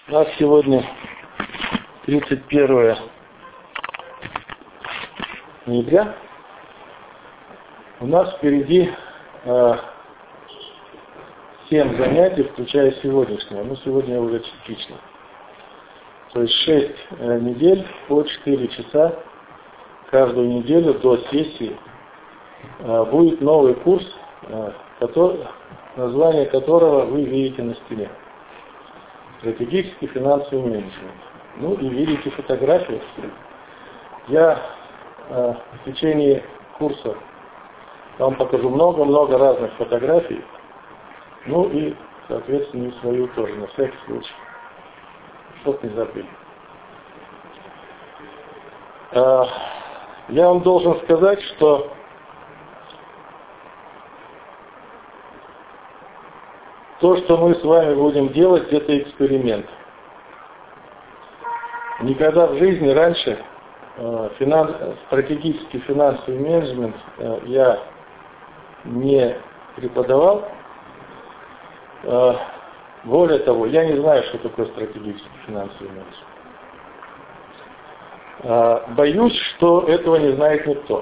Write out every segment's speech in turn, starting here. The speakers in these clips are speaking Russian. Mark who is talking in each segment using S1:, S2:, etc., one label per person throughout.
S1: У нас сегодня 31 ноября. У нас впереди 7 занятий, включая сегодняшнее. Ну, сегодня уже частично. То есть 6 недель по 4 часа каждую неделю до сессии будет новый курс, название которого вы видите на стене. Стратегический финансовый менеджмент. Ну и видите фотографии. Я в течение курса вам покажу много-много разных фотографий. Ну и, соответственно, и свою тоже, на всякий случай. Чтоб не забыли. Я вам должен сказать, что то, что мы с вами будем делать, это эксперимент. Никогда в жизни раньше стратегический финансовый менеджмент я не преподавал. Более того, я не знаю, что такое стратегический финансовый менеджмент. Боюсь, что этого не знает никто.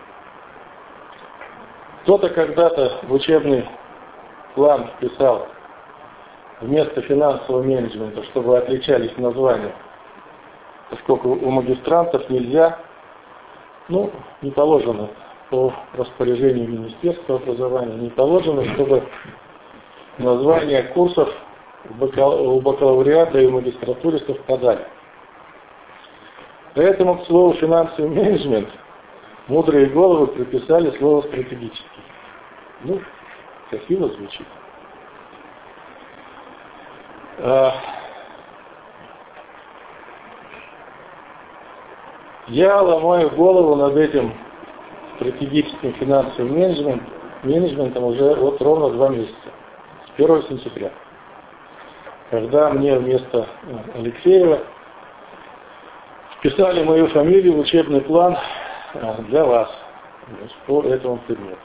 S1: Кто-то когда-то в учебный план вписал вместо финансового менеджмента, чтобы отличались названия, поскольку у магистрантов нельзя, не положено по распоряжению Министерства образования, не положено, чтобы названия курсов у бакалавриата и у магистратуры совпадали. Поэтому к слову финансовый менеджмент мудрые головы приписали слово стратегический. Красиво звучит. Я ломаю голову над этим стратегическим финансовым менеджментом уже ровно 2 месяца. С 1 сентября. Когда мне вместо Алексеева вписали мою фамилию в учебный план для вас по этому предмету.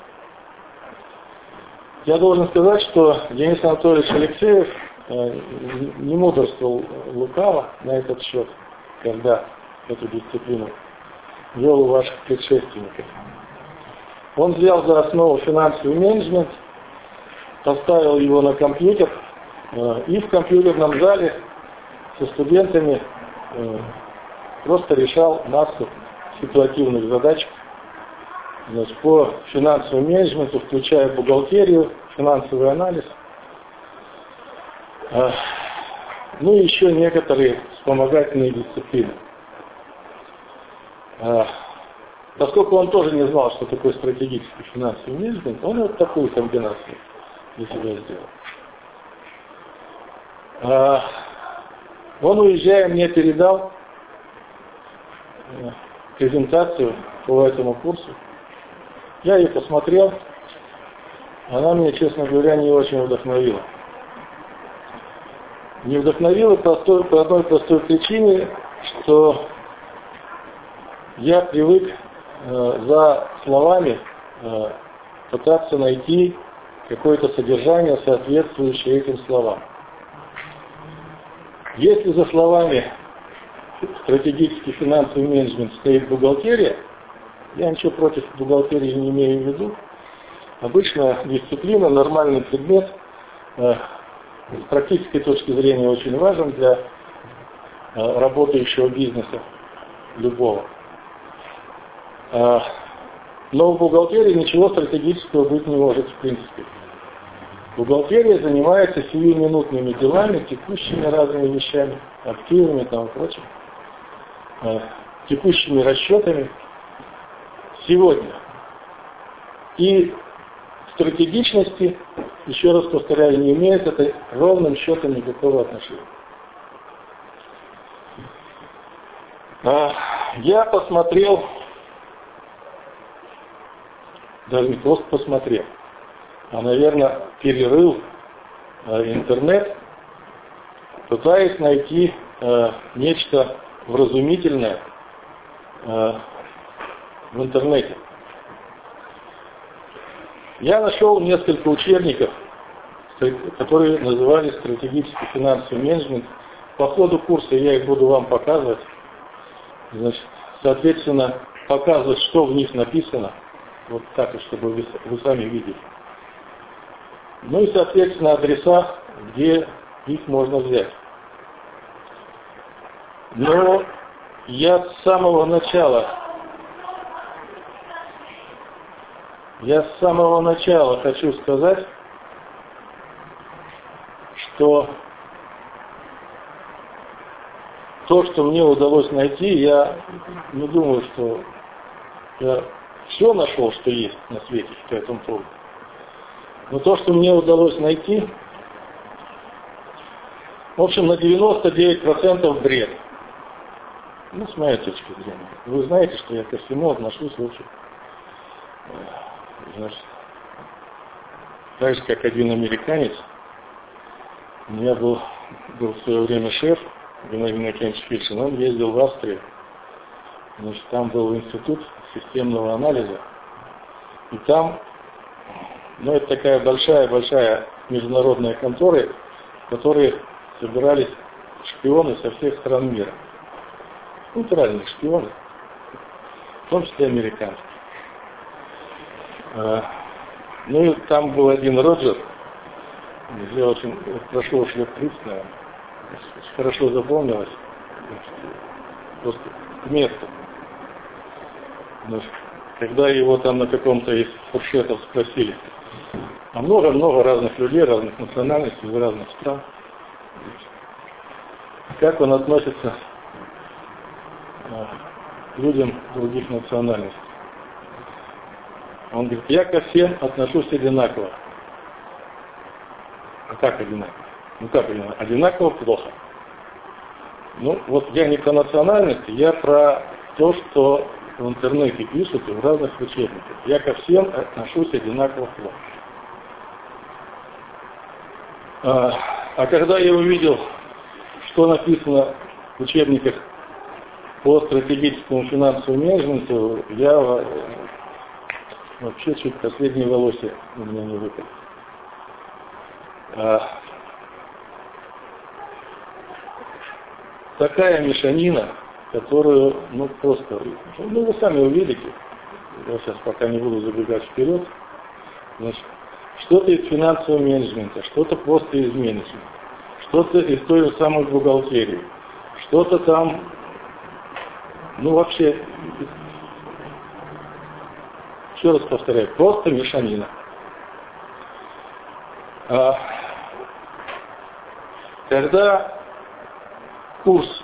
S1: Я должен сказать, что Денис Анатольевич Алексеев не мудрствовал лукаво на этот счет, когда эту дисциплину вел у ваших предшественников. Он взял за основу финансовый менеджмент, поставил его на компьютер и в компьютерном зале со студентами просто решал массу ситуативных задач по финансовому менеджменту, включая бухгалтерию, финансовый анализ, и еще некоторые вспомогательные дисциплины. Поскольку он тоже не знал, что такое стратегический финансовый менеджмент, он вот такую комбинацию для себя сделал. Он, уезжая, мне передал презентацию по этому курсу. Я ее посмотрел, она меня, честно говоря, не очень вдохновила. Не вдохновила по одной простой причине, что я привык за словами пытаться найти какое-то содержание, соответствующее этим словам. Если за словами стратегический финансовый менеджмент стоит бухгалтерия, я ничего против бухгалтерии не имею в виду. Обычно дисциплина, нормальный предмет, с практической точки зрения очень важен для работающего бизнеса любого. Но в бухгалтерии ничего стратегического быть не может в принципе. Бухгалтерия занимается сиюминутными делами, текущими разными вещами, активами и прочим, текущими расчетами сегодня. И стратегичности, еще раз повторяю, не имеет это ровным счетом никакого отношения. Я посмотрел, даже не просто посмотрел, а, наверное, перерыл интернет, пытаясь найти нечто вразумительное в интернете. Я нашел несколько учебников, которые назывались «Стратегический финансовый менеджмент по ходу курса я их буду вам показывать. Значит, соответственно, показывать, что в них написано. Вот так, чтобы вы сами видели. Ну и, соответственно, адреса, где их можно взять. Но я с самого начала хочу сказать, что то, что мне удалось найти, я не думаю, что я все нашел, что есть на свете по этому поводу. Но то, что мне удалось найти, в общем, на 99% бред. Ну, с моей точки зрения. Вы знаете, что я ко всему отношусь, в общем, значит, так же, как один американец. У меня был в свое время шеф, Геннадий Иннокентьевич Фильшин, он ездил в Австрию. Значит, там был институт системного анализа. И там, ну, это такая большая международная контора, в которой собирались шпионы со всех стран мира. Натуральные шпионы, в том числе американцы. Ну и там был один Роджер, я очень, прошло уж лет 30, наверное, хорошо запомнилось, просто к месту. Когда его там на каком-то из фуршетов спросили, а много разных людей, разных национальностей, из разных стран, как он относится к людям других национальностей. Он говорит, я ко всем отношусь одинаково. А как одинаково? Ну как одинаково? Одинаково плохо. Ну вот я не про национальности, я про то, что в интернете пишут и в разных учебниках. Я ко всем отношусь одинаково плохо. А когда я увидел, что написано в учебниках по стратегическому финансовому менеджменту, я вообще чуть последние волосы у меня не выпали. Такая мешанина, которую, ну просто, ну вы сами увидите, я сейчас пока не буду забегать вперед, значит, что-то из финансового менеджмента, что-то просто из менеджмента, что-то из той же самой бухгалтерии, что-то там, ну вообще, еще раз повторяю, просто мешанина. Когда курс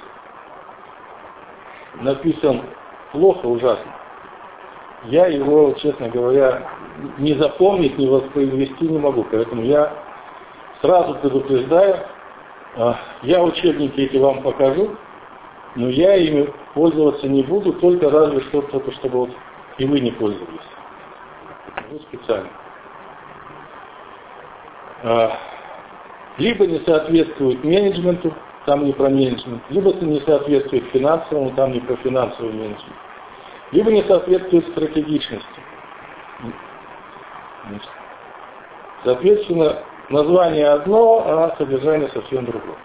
S1: написан плохо, ужасно, я его, честно говоря, не запомнить, не воспроизвести не могу. Поэтому я сразу предупреждаю, я учебники эти вам покажу, но я ими пользоваться не буду, только разве что, только чтобы вот и вы не пользовались. Ну, специально. Либо не соответствует менеджменту, там не про менеджмент, либо не соответствует финансовому, там не про финансовый менеджмент, либо не соответствует стратегичности. Соответственно, название одно, а содержание совсем другое.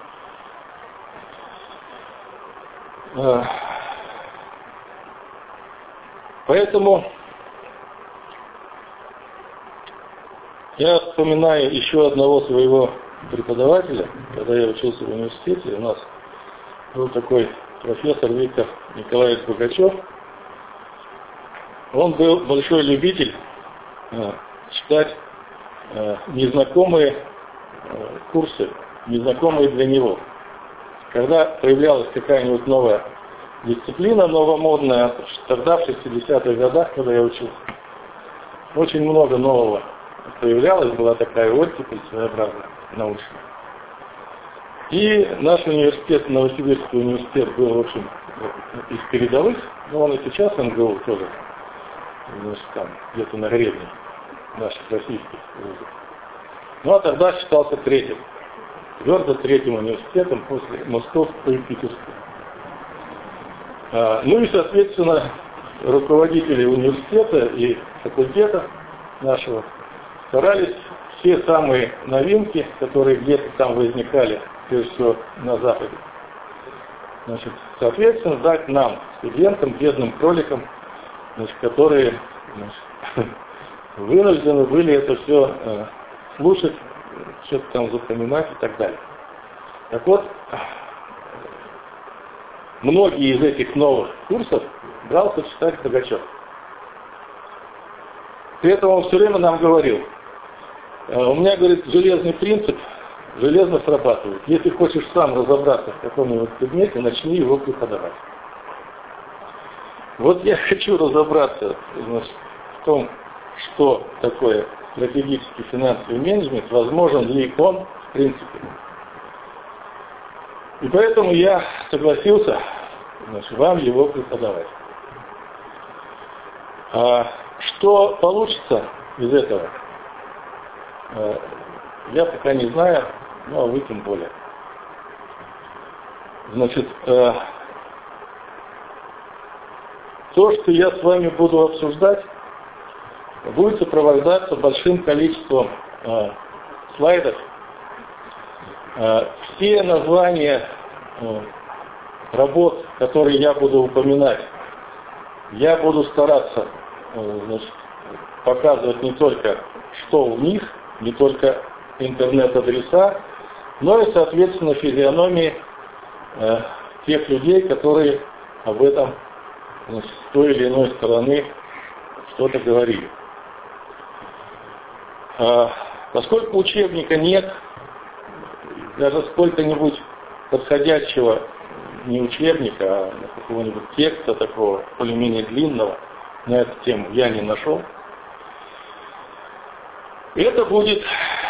S1: Поэтому я вспоминаю еще одного своего преподавателя, когда я учился в университете, у нас был такой профессор Виктор Николаевич Богачев. Он был большой любитель читать незнакомые курсы, незнакомые для него. Когда появлялась какая-нибудь новая дисциплина, новомодная, тогда в 60-х годах, когда я учился, очень много нового появлялось, была такая оттепель своеобразная, научная. И наш университет, Новосибирский университет, был, в общем, из передовых, но он и сейчас МГУ тоже, значит, там, где-то на гребне наших российских вузов. Ну а тогда считался третьим, твердо третьим университетом после Московского и Питерского. Ну и, соответственно, руководители университета и факультета нашего старались все самые новинки, которые где-то там возникали, прежде всего на Западе, Значит, соответственно, дать нам, студентам, бедным кроликам, значит, которые вынуждены были это все слушать, что-то там запоминать и так далее. Так вот, многие из этих новых курсов брался читать Богачев. При этом он все время нам говорил, у меня, говорит, железный принцип, железно срабатывает. Если хочешь сам разобраться в каком-нибудь предмете, начни его преподавать. Вот я хочу разобраться, значит, в том, что такое стратегический финансовый менеджмент, возможен ли он в принципе. И поэтому я согласился, значит, вам его преподавать. Что получится из этого, я пока не знаю, ну а вы тем более. Значит, то, что я с вами буду обсуждать, будет сопровождаться большим количеством слайдов. Все названия работ, которые я буду упоминать, я буду стараться, значит, показывать не только, что в них, не только интернет-адреса, но и, соответственно, физиономии тех людей, которые об этом, значит, с той или иной стороны что-то говорили. Поскольку учебника нет, даже сколько-нибудь подходящего не учебника, а какого-нибудь текста такого более-менее длинного на эту тему я не нашел. Это будет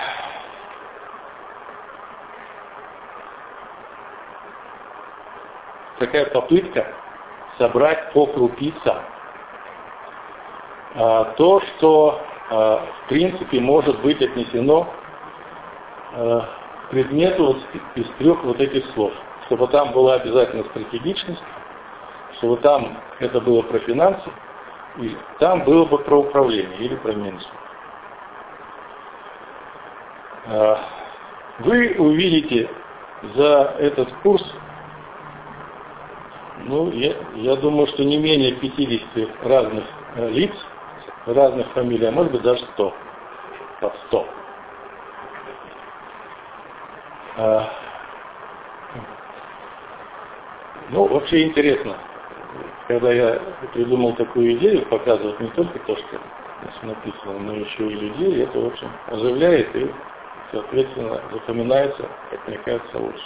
S1: такая попытка собрать по крупицам то, что в принципе может быть отнесено к предмету вот из трех вот этих слов. Чтобы там была обязательно стратегичность, чтобы там это было про финансы, и там было бы про управление или про менеджмент. Вы увидите за этот курс, ну, я думаю, что не менее 50 разных лиц, разных фамилий, а может быть даже 100. Под 100. Ну, вообще интересно, когда я придумал такую идею, показывать не только то, что написано, но еще и людей, это, в общем, оживляет и, соответственно, запоминается, как мне кажется, лучше.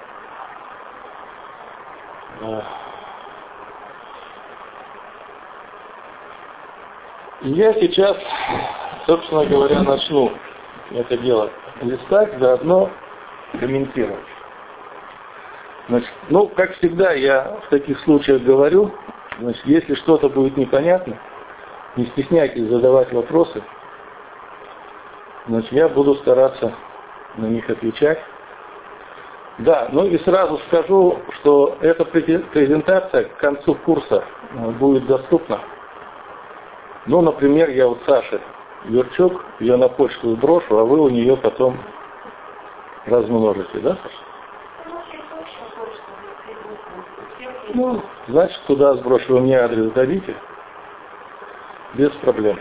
S1: И я сейчас, собственно говоря, начну это дело листать, заодно комментировать. Значит, ну, как всегда, я в таких случаях говорю, значит, если что-то будет непонятно, не стесняйтесь задавать вопросы, значит, я буду стараться на них отвечать. Да, ну и сразу скажу, что эта презентация к концу курса будет доступна. Ну, например, я вот Саше Юрчук, ее на почту сброшу, а вы у нее потом размножите, да, Саша? Ну, значит, туда сброшу, вы мне адрес дадите, без проблем.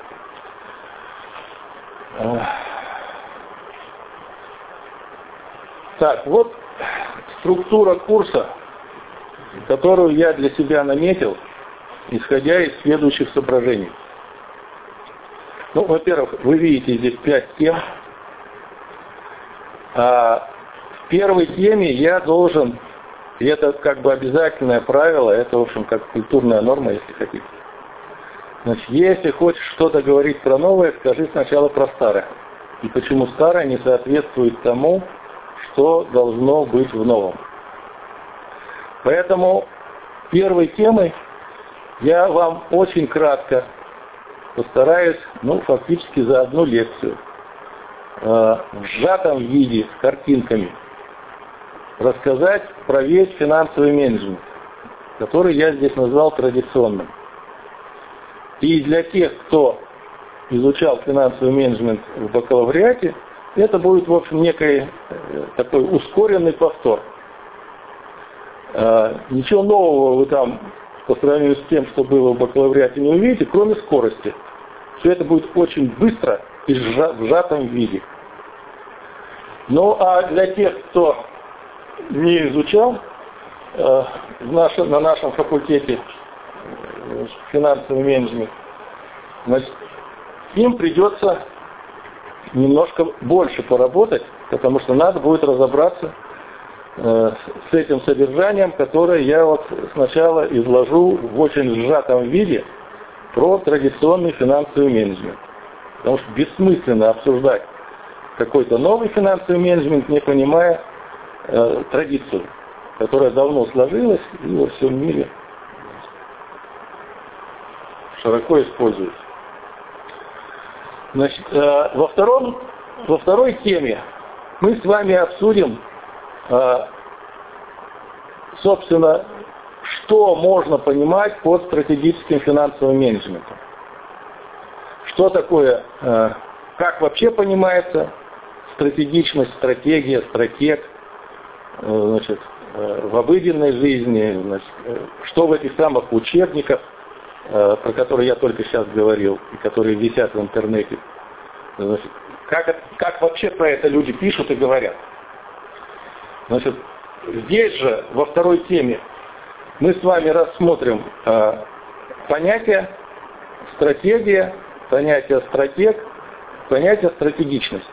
S1: Так, вот структура курса, которую я для себя наметил, исходя из следующих соображений. Ну, во-первых, вы видите здесь 5 тем. В первой теме я должен, и это как бы обязательное правило, это, в общем, как культурная норма, если хотите. Значит, если хочешь что-то говорить про новое, скажи сначала про старое. И почему старое не соответствует тому, что должно быть в новом. Поэтому первой темой я вам очень кратко постараюсь, ну, фактически за одну лекцию, в сжатом виде, с картинками, рассказать про весь финансовый менеджмент, который я здесь назвал традиционным. И для тех, кто изучал финансовый менеджмент в бакалавриате, это будет, в общем, некий такой ускоренный повтор. Ничего нового вы там по сравнению с тем, что было в бакалавриате, не увидите, кроме скорости. Все это будет очень быстро и в сжатом виде. Ну а для тех, кто не изучал на нашем факультете финансовый менеджмент, значит, им придется немножко больше поработать, потому что надо будет разобраться с этим содержанием, которое я вот сначала изложу в очень сжатом виде про традиционный финансовый менеджмент. Потому что бессмысленно обсуждать какой-то новый финансовый менеджмент, не понимая традицию, которая давно сложилась и во всем мире широко используется. Значит, во второй теме мы с вами обсудим, собственно, что можно понимать под стратегическим финансовым менеджментом. Что такое, как вообще понимается стратегичность, стратегия, стратег, значит, в обыденной жизни, значит, что в этих самых учебниках, про которые я только сейчас говорил, и которые висят в интернете, значит, как вообще про это люди пишут и говорят. Значит, здесь же, во второй теме, мы с вами рассмотрим понятие стратегия, понятие стратег, понятие стратегичность.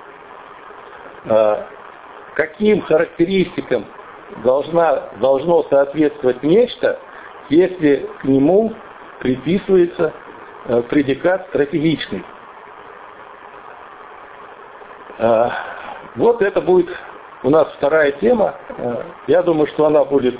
S1: Каким характеристикам должно соответствовать нечто, если к нему приписывается предикат стратегичный. Вот это будет у нас вторая тема. Я думаю, что она будет...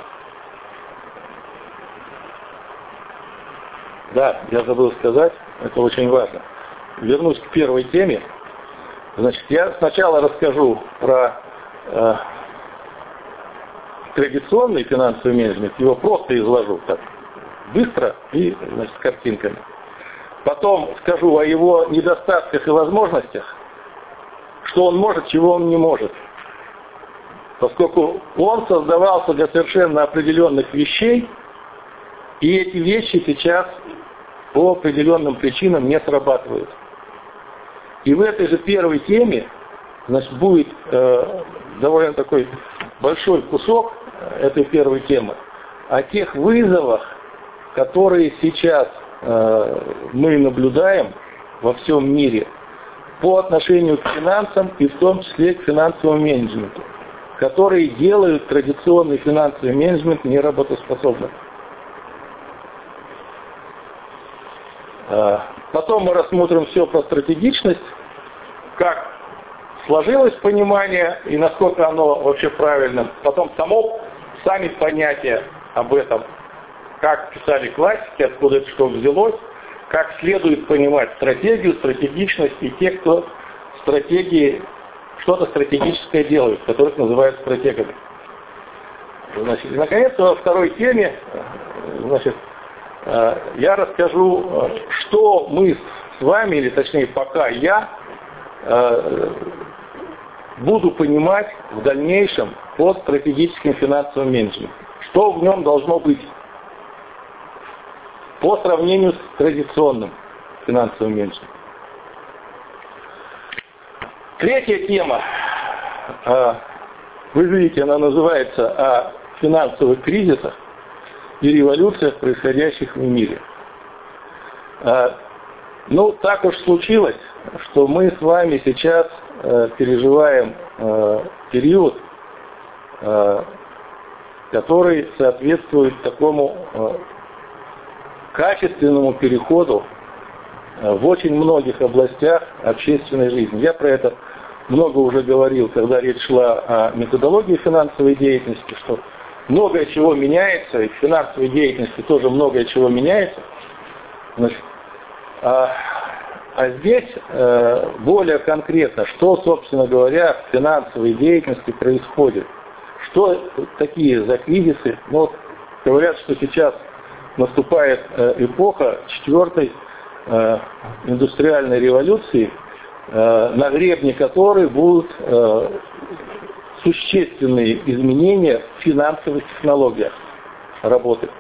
S1: Да, я забыл сказать, это очень важно. Вернусь к первой теме. Значит, я сначала расскажу про традиционный финансовый менеджмент, его просто изложу так, быстро и, значит, с картинками. Потом скажу о его недостатках и возможностях, что он может, чего он не может. Поскольку он создавался для совершенно определенных вещей, и эти вещи сейчас по определенным причинам не срабатывают. И в этой же первой теме, значит, будет довольно такой большой кусок этой первой темы о тех вызовах, которые сейчас мы наблюдаем во всем мире по отношению к финансам и в том числе к финансовому менеджменту, которые делают традиционный финансовый менеджмент неработоспособным. Потом мы рассмотрим все про стратегичность, как сложилось понимание и насколько оно вообще правильно. Потом сами понятия об этом, как писали классики, откуда это что взялось, как следует понимать стратегию, стратегичность и те, кто стратегии, что-то стратегическое делают, которых называют стратегами. Значит, и, наконец, во второй теме, значит, я расскажу, что мы с вами, или точнее пока я, буду понимать в дальнейшем под стратегическим финансовым менеджментом. Что в нем должно быть по сравнению с традиционным финансовым менеджментом. Третья тема, вы видите, она называется «О финансовых кризисах и революциях, происходящих в мире». Ну, так уж случилось, что мы с вами сейчас переживаем период, который соответствует такому качественному переходу в очень многих областях общественной жизни. Я про это много уже говорил, когда речь шла о методологии финансовой деятельности, что многое чего меняется, и в финансовой деятельности тоже многое чего меняется. Значит, а здесь более конкретно, что, собственно говоря, в финансовой деятельности происходит. Что такие за кризисы? Ну, вот, говорят, что сейчас наступает эпоха четвертой индустриальной революции, на гребне которой будут существенные изменения в финансовых технологиях работы.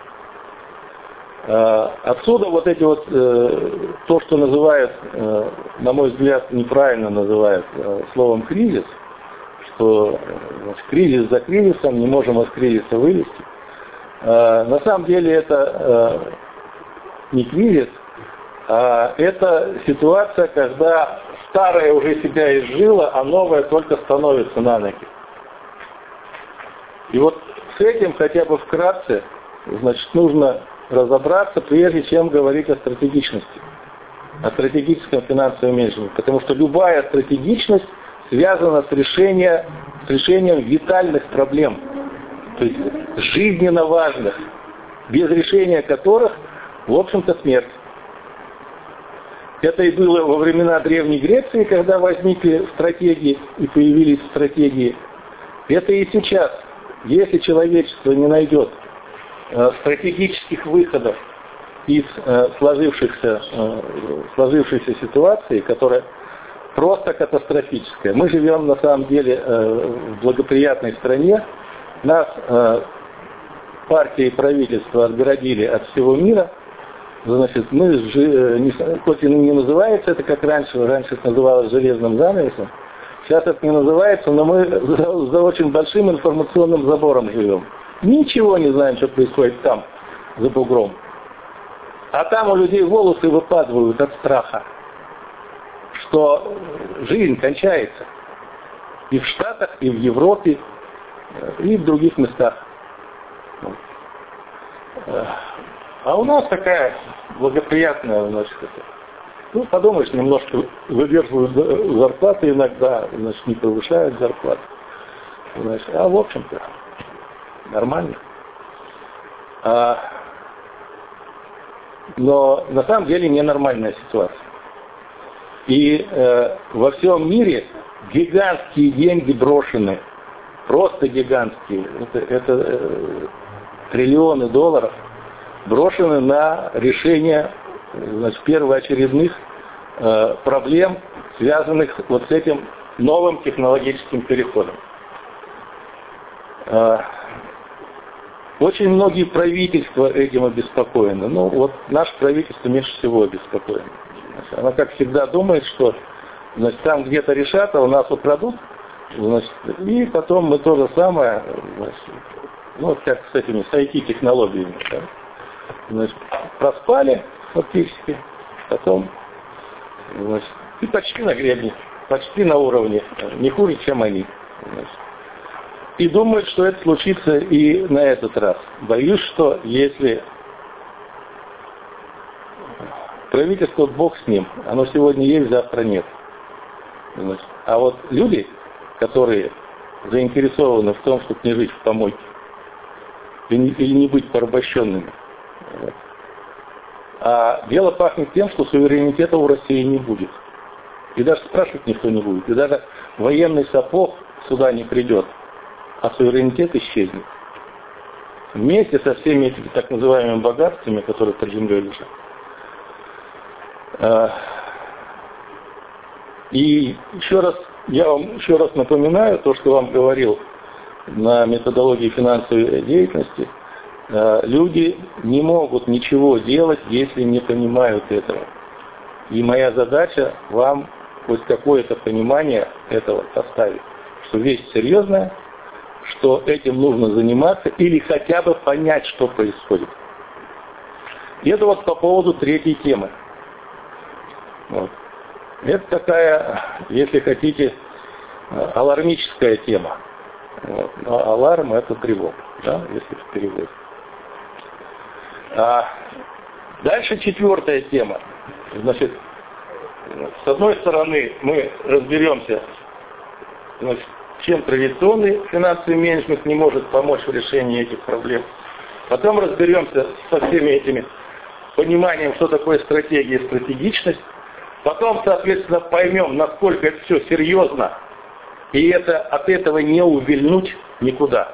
S1: Отсюда вот эти вот, то, что называют, на мой взгляд, неправильно называют словом кризис, что кризис за кризисом, не можем из кризиса вылезти. На самом деле это не кризис, а это ситуация, когда старое уже себя изжило, а новое только становится на ноги. И вот с этим хотя бы вкратце, значит, нужно разобраться, прежде чем говорить о стратегичности, о стратегическом финансовом менеджменте. Потому что любая стратегичность связана с решением витальных проблем, то есть жизненно важных, без решения которых, в общем-то, смерть. Это и было во времена Древней Греции, когда возникли стратегии и появились стратегии. Это и сейчас. Если человечество не найдет стратегических выходов из сложившейся ситуации, которая просто катастрофическая. Мы живем на самом деле в благоприятной стране. Нас партии и правительство отгородили от всего мира. Значит, мы хоть и не называется это как раньше это называлось железным занавесом, сейчас это не называется, но мы за очень большим информационным забором живем. Ничего не знаем, что происходит там, за бугром. А там у людей волосы выпадают от страха, что жизнь кончается. И в Штатах, и в Европе, и в других местах. А у нас такая благоприятная, значит, подумаешь, немножко выдерживают зарплаты иногда, значит, не повышают зарплаты. Значит, а в общем-то нормально. Но на самом деле ненормальная ситуация. И во всем мире гигантские деньги брошены, просто гигантские, это триллионы долларов, брошены на решение, значит, первоочередных проблем, связанных вот с этим новым технологическим переходом. Очень многие правительства этим обеспокоены. Ну, вот наше правительство меньше всего обеспокоено. Оно, как всегда, думает, что, значит, там где-то решат, а у нас украдут, значит, и потом мы то же самое, значит, ну, вот как с этими IT-технологиями, да? Значит, проспали фактически, потом, значит, и почти на гребне, почти на уровне, не хуже, чем они. Значит. И думают, что это случится и на этот раз. Боюсь, что если правительство, Бог с ним, оно сегодня есть, завтра нет. Значит, а вот люди, которые заинтересованы в том, чтобы не жить в помойке, или не быть порабощенными, вот. А дело пахнет тем, что суверенитета у России не будет. И даже спрашивать никто не будет. И даже военный сапог сюда не придет. А суверенитет исчезнет. Вместе со всеми этими так называемыми богатствами, которые под землей лежат. И я вам еще раз напоминаю то, что вам говорил на методологии финансовой деятельности. Люди не могут ничего делать, если не понимают этого. И моя задача вам хоть какое-то понимание этого поставить. Что вещь серьезная, что этим нужно заниматься или хотя бы понять, что происходит. И это вот по поводу третьей темы. Вот. Это такая, если хотите, алармическая тема. Вот. Но аларм — это тревога, да, если в переводе. Дальше четвертая тема. Значит, с одной стороны мы разберемся, значит, чем традиционный финансовый менеджмент не может помочь в решении этих проблем. Потом разберемся со всеми этими пониманием, что такое стратегия и стратегичность. Потом, соответственно, поймем, насколько это все серьезно, и от этого не увильнуть никуда.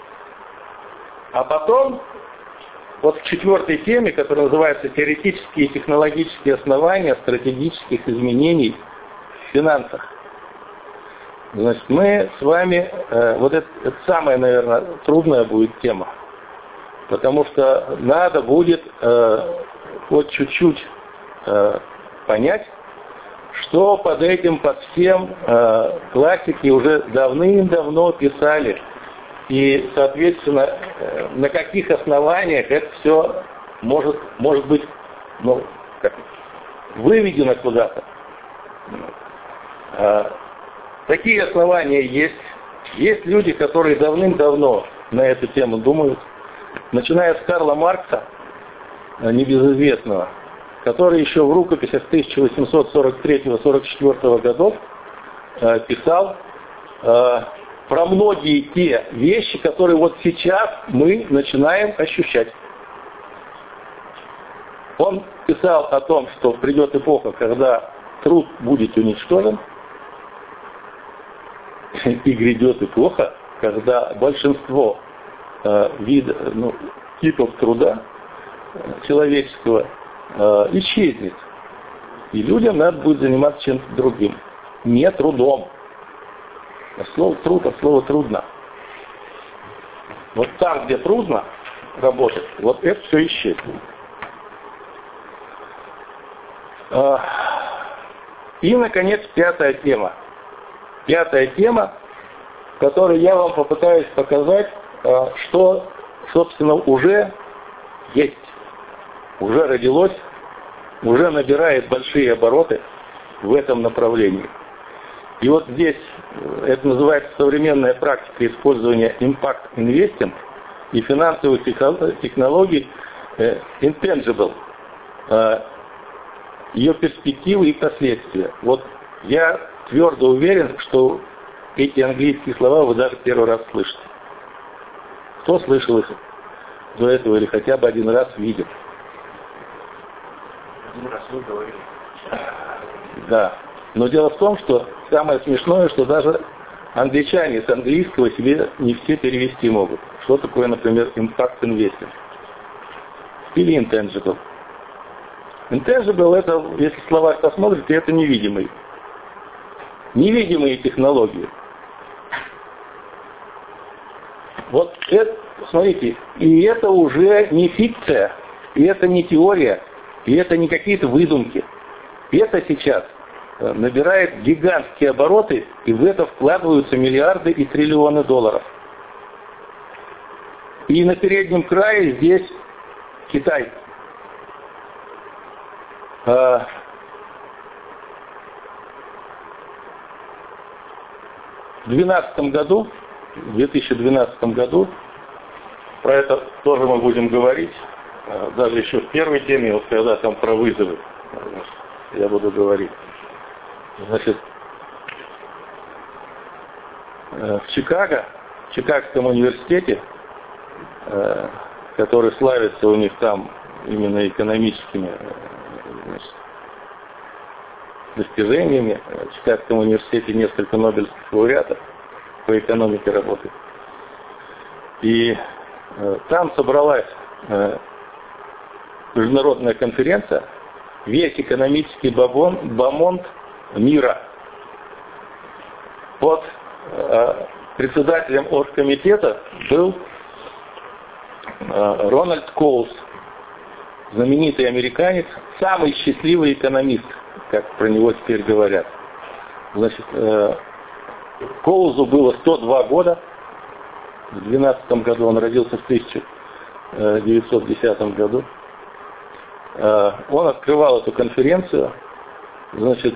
S1: А потом, вот в четвертой теме, которая называется «Теоретические и технологические основания стратегических изменений в финансах»,
S2: Значит, мы с вами, вот это самая, наверное, трудная будет тема, потому что надо будет вот чуть-чуть понять, что под этим, под всем классики уже давным-давно писали, и, соответственно, на каких основаниях это все может быть выведено куда-то. Такие основания есть. Есть люди, которые давным-давно на эту тему думают, начиная с Карла Маркса, небезызвестного, который еще в рукописях 1843-44 годов писал про многие те вещи, которые вот сейчас мы начинаем ощущать. Он писал о том, что придет эпоха, когда труд будет уничтожен, и грядет эпоха, когда большинство типов труда человеческого исчезнет. И людям надо будет заниматься чем-то другим. Не трудом. Слово труд от слова трудно. Вот там, где трудно работать, вот это все исчезнет. И, наконец, пятая тема. Пятая тема, в которой я вам попытаюсь показать, что, собственно, уже есть, уже родилось, уже набирает большие обороты в этом направлении. И вот здесь, это называется современная практика использования impact investing и финансовых технологий intangible, ее перспективы и последствия. Вот я твердо уверен, что эти английские слова вы даже первый раз слышите. Кто слышал их до этого или хотя бы один раз видел?
S1: Один раз вы говорили.
S2: Да. Но дело в том, что самое смешное, что даже англичане с английского себе не все перевести могут. Что такое, например, impact investing? Или intangible. Intangible — это, если словарь посмотрите, это невидимый. Невидимые технологии. Вот это, смотрите, и это уже не фикция, и это не теория, и это не какие-то выдумки. Это сейчас набирает гигантские обороты, и в это вкладываются миллиарды и триллионы долларов. И на переднем крае здесь Китай. В 2012 году, про это тоже мы будем говорить, даже еще в первой теме, вот когда там про вызовы, я буду говорить. Значит, в Чикагском университете, который славится у них там именно экономическими достижениями, в Чикагском университете несколько нобелевских лауреатов по экономике работают. И там собралась международная конференция, весь экономический бомонд мира. Под председателем оргкомитета был Рональд Коулс, знаменитый американец, самый счастливый экономист, как про него теперь говорят. Значит, Коулзу было 102 года. В 2012 году он родился в 1910 году. Он открывал эту конференцию. Значит,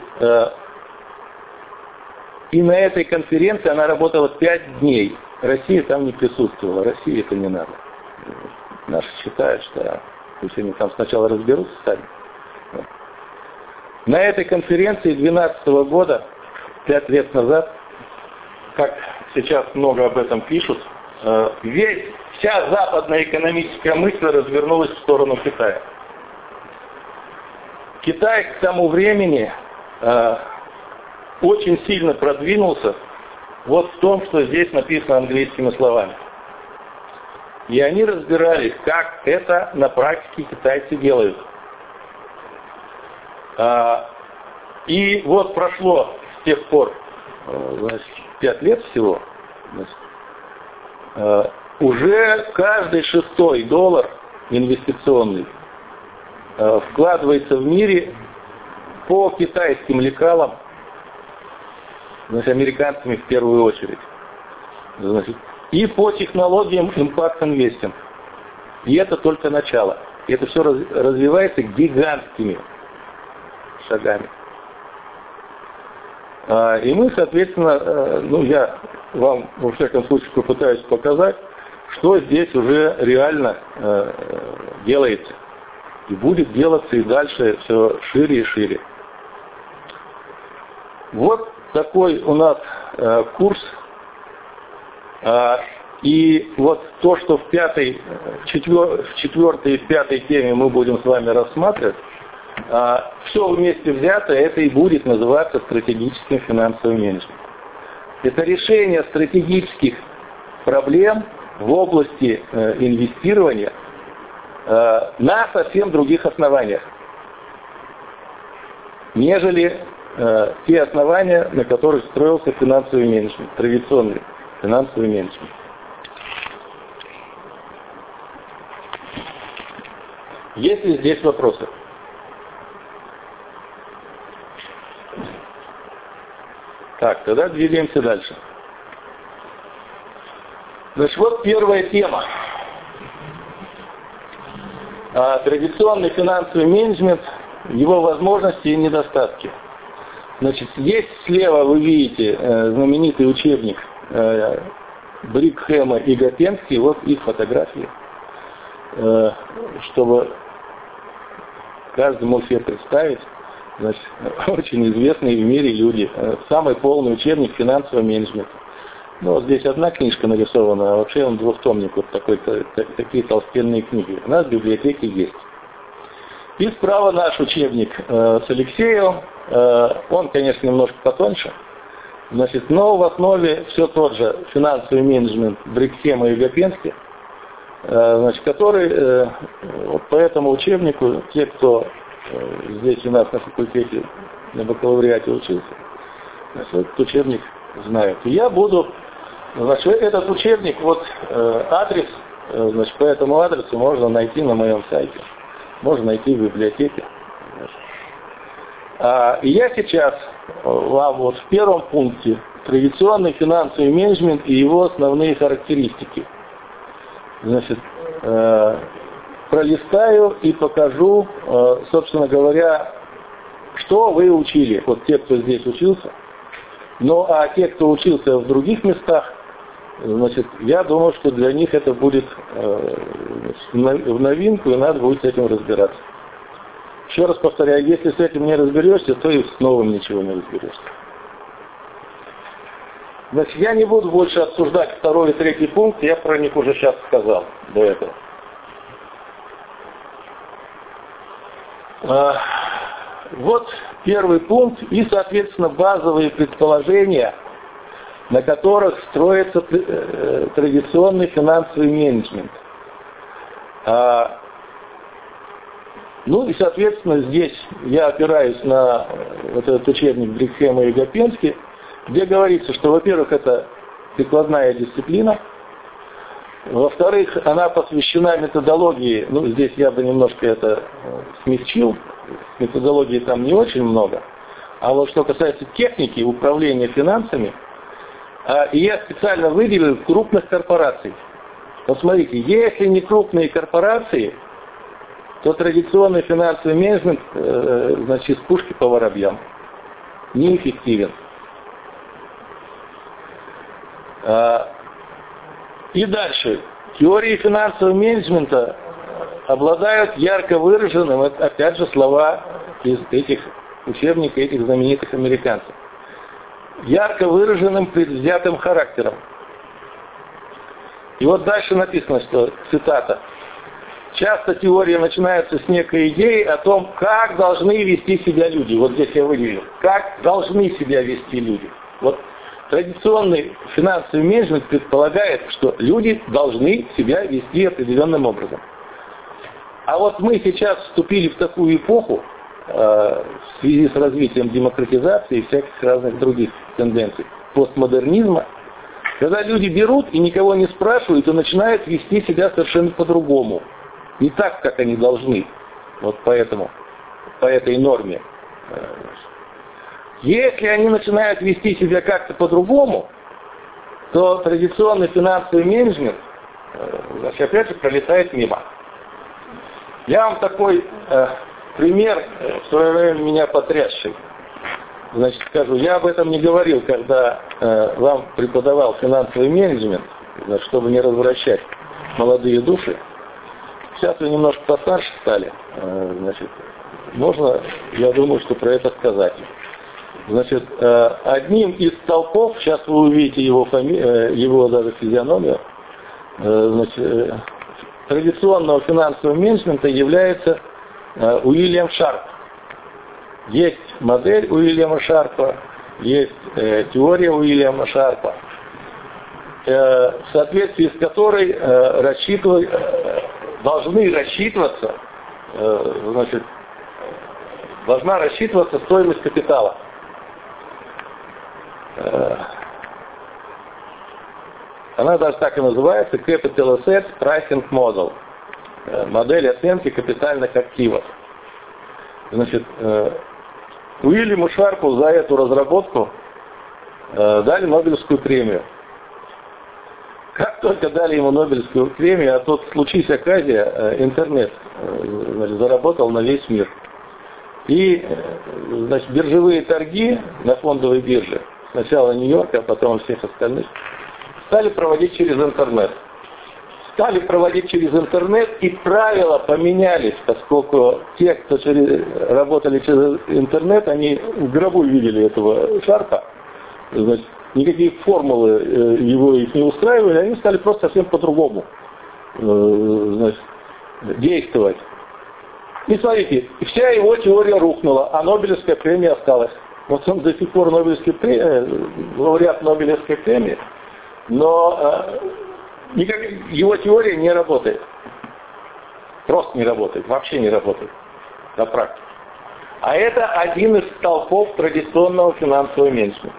S2: и на этой конференции она работала 5 дней. Россия там не присутствовала. России это не надо. Наши считают, что пусть они там сначала разберутся сами. На этой конференции 2012 года, 5 лет назад, как сейчас много об этом пишут, вся западная экономическая мысль развернулась в сторону Китая. Китай к тому времени очень сильно продвинулся вот в том, что здесь написано английскими словами. И они разбирались, как это на практике китайцы делают. И вот прошло с тех пор, значит, 5 лет всего, уже каждый 6-й доллар инвестиционный вкладывается в мире по китайским лекалам, значит, американцами в первую очередь, значит, и по технологиям Impact Investing. И это только начало. И это все развивается гигантскими шагами. И мы, соответственно, я вам, во всяком случае, попытаюсь показать, что здесь уже реально делается. И будет делаться и дальше все шире и шире. Вот такой у нас курс. И вот то, что в 4-й и 5-й теме мы будем с вами рассматривать, все вместе взятое, это и будет называться стратегическим финансовым менеджментом. Это решение стратегических проблем в области инвестирования на совсем других основаниях, нежели те основания, на которых строился финансовый менеджмент, традиционный финансовый менеджмент. Есть ли здесь вопросы? Так, тогда двигаемся дальше. Значит, вот первая тема. Традиционный финансовый менеджмент, его возможности и недостатки. Значит, здесь слева вы видите знаменитый учебник Брикхэма и Гапенский, вот их фотографии, чтобы каждый мог себе представить. Значит, очень известные в мире люди. Самый полный учебник финансового менеджмента. Ну, вот здесь одна книжка нарисована, а вообще он двухтомник, вот такие толстенные книги. У нас в библиотеке есть. И справа наш учебник с Алексеем. Он, конечно, немножко потоньше. Значит, но в основе все тот же финансовый менеджмент Брикхема и Гапенски, значит, который вот по этому учебнику, те, кто здесь у нас на факультете, на бакалавриате учился, этот учебник знают. И я буду, значит, этот учебник, вот адрес, значит, по этому адресу можно найти на моем сайте, можно найти в библиотеке. И я сейчас вам вот в первом пункте традиционный финансовый менеджмент и его основные характеристики. Значит, пролистаю и покажу, собственно говоря, что вы учили, вот те, кто здесь учился. Ну, а те, кто учился в других местах, значит, я думаю, что для них это будет в новинку, и надо будет с этим разбираться. Еще раз повторяю, если с этим не разберешься, то и с новым ничего не разберешься. Значит, я не буду больше обсуждать 2 и 3 пункт, я про них уже сейчас сказал до этого. Вот первый пункт и, соответственно, базовые предположения, на которых строится традиционный финансовый менеджмент. Ну и, соответственно, здесь я опираюсь на вот этот учебник Брикхэма и Гапенски, где говорится, что, во-первых, это прикладная дисциплина, во-вторых, она посвящена методологии, ну, здесь я бы немножко это смягчил, методологии там не очень много, а вот что касается техники управления финансами, и я специально выделил крупных корпораций. Вот смотрите, если не крупные корпорации, то традиционный финансовый менеджмент, значит, из пушки по воробьям, неэффективен. И дальше. Теории финансового менеджмента обладают ярко выраженным, опять же, слова из этих учебников, этих знаменитых американцев, ярко выраженным предвзятым характером. И вот дальше написано, что, цитата, «Часто теория начинается с некой идеи о том, как должны вести себя люди». Вот здесь я выделил. Как должны себя вести люди. Вот традиционный финансовый менеджмент предполагает, что люди должны себя вести определенным образом. А вот мы сейчас вступили в такую эпоху, в связи с развитием демократизации и всяких разных других тенденций, постмодернизма, когда люди берут и никого не спрашивают и начинают вести себя совершенно по-другому. Не так, как они должны. Вот по этой норме. Если они начинают вести себя как-то по-другому, то традиционный финансовый менеджмент, значит, опять же, пролетает мимо. Я вам такой пример, в свое время меня потрясший. Значит, скажу, я об этом не говорил, когда вам преподавал финансовый менеджмент, значит, чтобы не развращать молодые души. Сейчас вы немножко постарше стали, значит, можно, я думаю, что про это сказать. Значит, одним из столпов, сейчас вы увидите его даже физиономию, значит, традиционного финансового менеджмента является Уильям Шарп. Есть модель Уильяма Шарпа, есть теория Уильяма Шарпа, в соответствии с которой должны рассчитываться, значит, должна рассчитываться стоимость капитала. Она даже так и называется Capital Assets Pricing Model. Модель оценки капитальных активов. Значит, Уильяму Шарпу за эту разработку дали Нобелевскую премию. Как только дали ему Нобелевскую премию, а тут случись оказия, интернет, значит, заработал на весь мир. И, значит, биржевые торги на фондовой бирже, сначала Нью-Йорка, а потом всех остальных, стали проводить через интернет. И правила поменялись, поскольку те, кто работали через интернет, они в гробу видели этого Шарпа. Значит, никакие формулы его их не устраивали, они стали просто совсем по-другому, значит, действовать. И смотрите, вся его теория рухнула, а Нобелевская премия осталась. Вот он до сих пор лауреат Нобелевской премии, но его теория не работает. Просто не работает, вообще не работает на практике. А это один из столпов традиционного финансового менеджмента.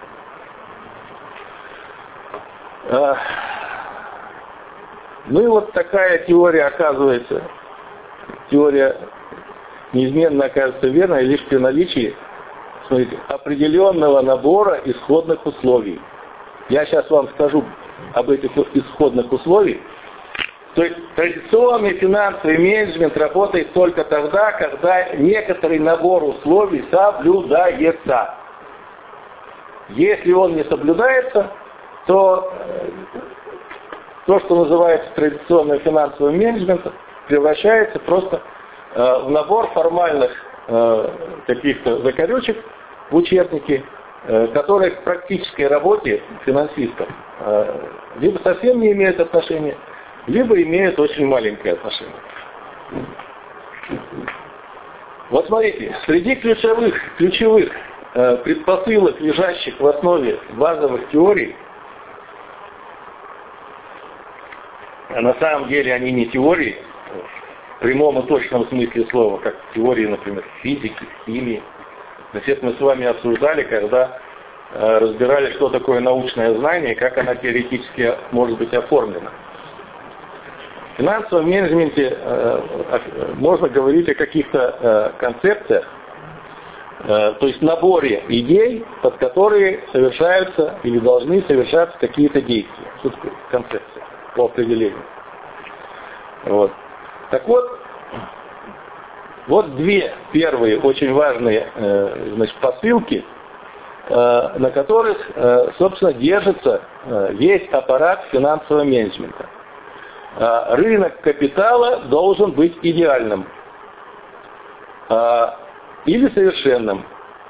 S2: Ну и вот такая теория, оказывается, теория неизменно окажется верной лишь при наличии, смотрите, определенного набора исходных условий. Я сейчас вам скажу об этих исходных условиях. То есть традиционный финансовый менеджмент работает только тогда, когда некоторый набор условий соблюдается. Если он не соблюдается, то то, что называется традиционным финансовым менеджментом, превращается просто в набор формальных каких-то закорючек в учебнике, которые к практической работе финансистов либо совсем не имеют отношения, либо имеют очень маленькое отношение. Вот смотрите, среди ключевых предпосылок, лежащих в основе базовых теорий, а на самом деле они не теории, в прямом и точном смысле слова, как теории, например, физики, химии. Значит, мы с вами обсуждали, когда разбирали, что такое научное знание и как оно теоретически может быть оформлено. В финансовом менеджменте можно говорить о каких-то концепциях, то есть наборе идей, под которые совершаются или должны совершаться какие-то действия. Что такое концепция по определению? Вот. Так вот две первые очень важные значит, посылки, на которых, собственно, держится весь аппарат финансового менеджмента. Рынок капитала должен быть идеальным или совершенным,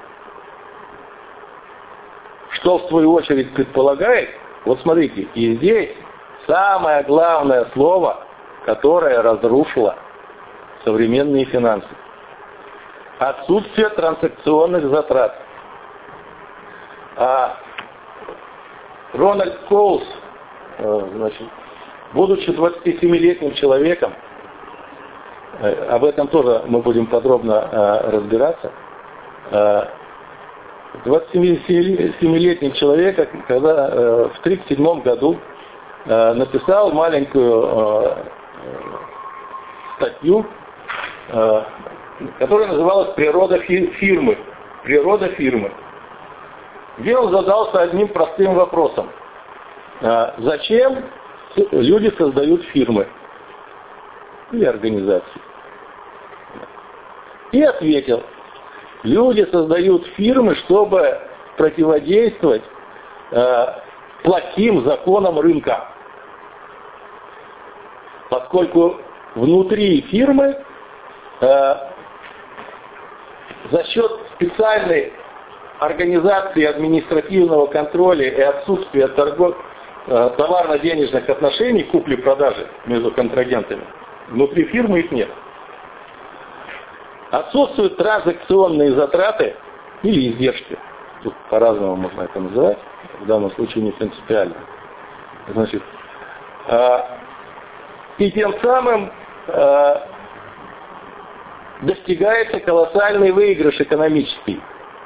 S2: что в свою очередь предполагает, вот смотрите, и здесь самое главное слово, которое разрушило современные финансы. Отсутствие транзакционных затрат. Рональд Коулс, значит, будучи 27-летним человеком, об этом тоже мы будем подробно разбираться, 27-летний человек, когда в 1937 году написал маленькую статью, которая называлась «Природа фирмы». «Природа фирмы», где он задался одним простым вопросом. Зачем люди создают фирмы или организации? И ответил: люди создают фирмы, чтобы противодействовать плохим законам рынка. Поскольку внутри фирмы за счет специальной организации административного контроля и отсутствия товарно-денежных отношений, купли-продажи между контрагентами, внутри фирмы их нет. Отсутствуют транзакционные затраты или издержки. Тут по-разному можно это называть, в данном случае не принципиально. Значит, и тем самым достигается колоссальный выигрыш экономический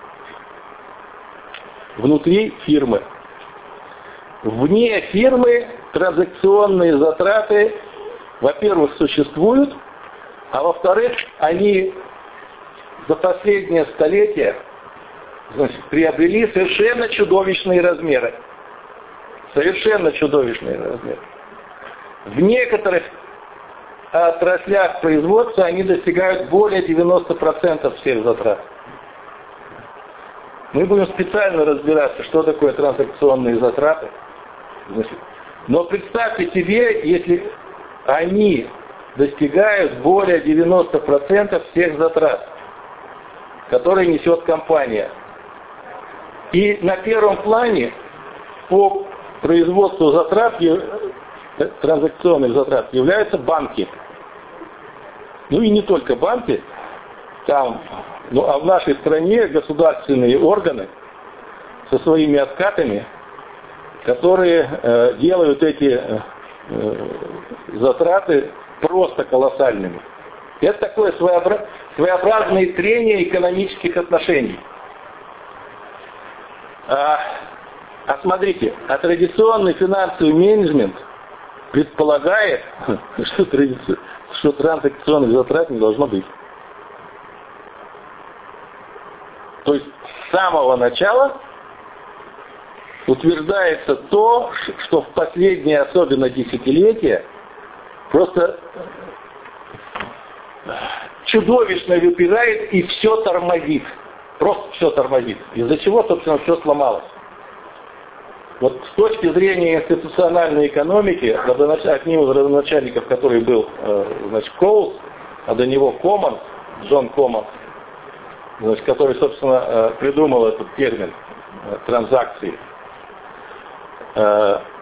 S2: внутри фирмы. Вне фирмы транзакционные затраты, во-первых, существуют, а во-вторых, они за последнее столетие, значит, приобрели совершенно чудовищные размеры. Совершенно чудовищные размеры. В некоторых отраслях производства они достигают более 90% всех затрат. Мы будем специально разбираться, что такое транзакционные затраты. Значит, но представьте себе, если они достигают более 90% всех затрат, которые несет компания. И на первом плане по производству затрат, транзакционных затрат, являются банки. Ну и не только банки, там, ну, а в нашей стране государственные органы со своими откатами, которые делают эти затраты просто колоссальными. Это такое своеобразное трение экономических отношений. А смотрите, традиционный финансовый менеджмент предполагает, что транзакционных затрат не должно быть. То есть с самого начала утверждается то, что в последние, особенно десятилетия, просто чудовищно выпирает и все тормозит. Просто все тормозит. Из-за чего, собственно, все сломалось. Вот с точки зрения институциональной экономики, одним из родоначальников, который был, значит, Коулс, а до него Коммонс, Джон Коммонс, значит, который, собственно, придумал этот термин транзакции. Это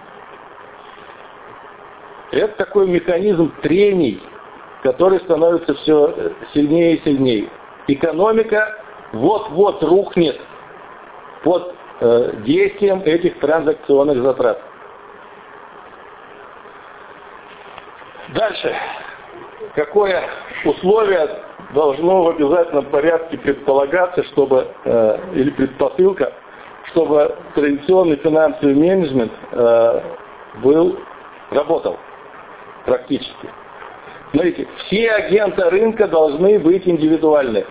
S2: такой механизм трений, который становится все сильнее и сильнее. Экономика вот-вот рухнет под действием этих транзакционных затрат. Дальше. Какое условие должно в обязательном порядке предполагаться, чтобы, или предпосылка, чтобы традиционный финансовый менеджмент работал практически? Смотрите, все агенты рынка должны быть индивидуальны.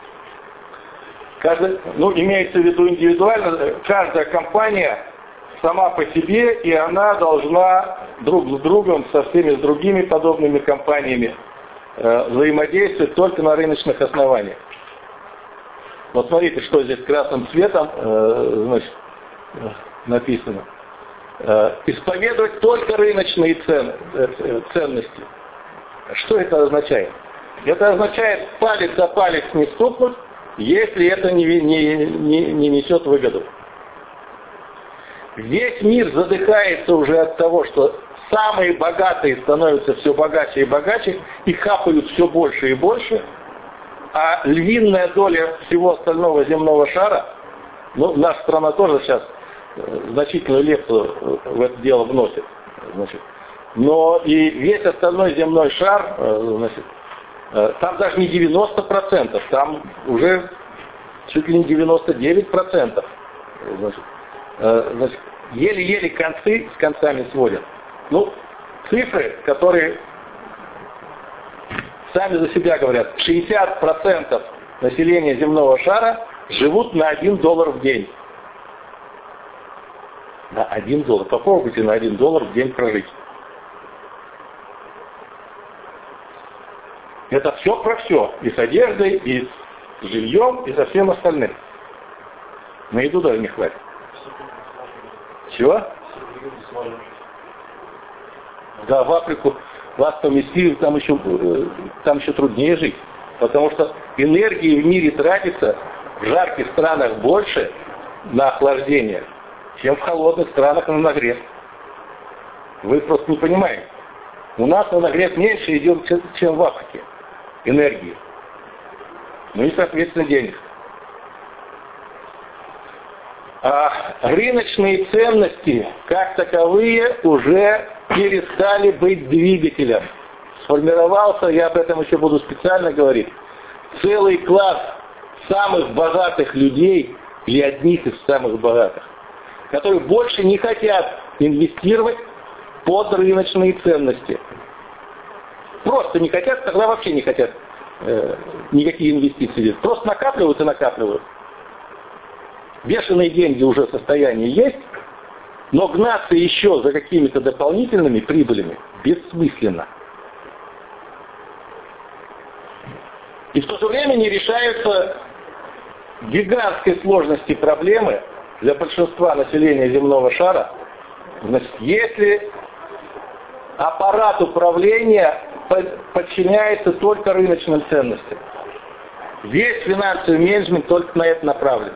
S2: Имеется в виду индивидуально, каждая компания сама по себе, и она должна друг с другом, со всеми другими подобными компаниями взаимодействовать только на рыночных основаниях. Вот смотрите, что здесь красным цветом значит, написано. Исповедовать только рыночные ценности. Что это означает? Это означает палец о палец не стукнуть, если это не несет выгоду. Весь мир задыхается уже от того, что самые богатые становятся все богаче и богаче и хапают все больше и больше, а львиная доля всего остального земного шара, наша страна тоже сейчас значительную лепту в это дело вносит, значит, но и весь остальной земной шар, значит, там даже не 90%, там уже чуть ли не 99%. Значит, еле-еле концы с концами сводят. Ну, цифры, которые сами за себя говорят, 60% населения земного шара живут на $1 в день. На $1. Попробуйте на $1 в день прожить. Это все про все. И с одеждой, и с жильем, и со всем остальным. На еду даже не хватит. Чего? Да, в Африку вас поместили, там еще труднее жить. Потому что энергии в мире тратится в жарких странах больше на охлаждение, чем в холодных странах на нагрев. Вы просто не понимаете. У нас на нагрев меньше идет, чем в Африке. Энергии. Ну и, соответственно, денег. А рыночные ценности, как таковые, уже перестали быть двигателем. Сформировался, я об этом еще буду специально говорить, целый класс самых богатых людей, или одних из самых богатых, которые больше не хотят инвестировать под рыночные ценности. Просто не хотят, тогда вообще не хотят никакие инвестиции делать. Просто накапливают и накапливают. Бешеные деньги уже в состоянии есть, но гнаться еще за какими-то дополнительными прибылями бессмысленно. И в то же время не решаются гигантской сложности проблемы для большинства населения земного шара. Значит, если аппарат управления подчиняется только рыночным ценностям, весь финансовый менеджмент только на это направлен.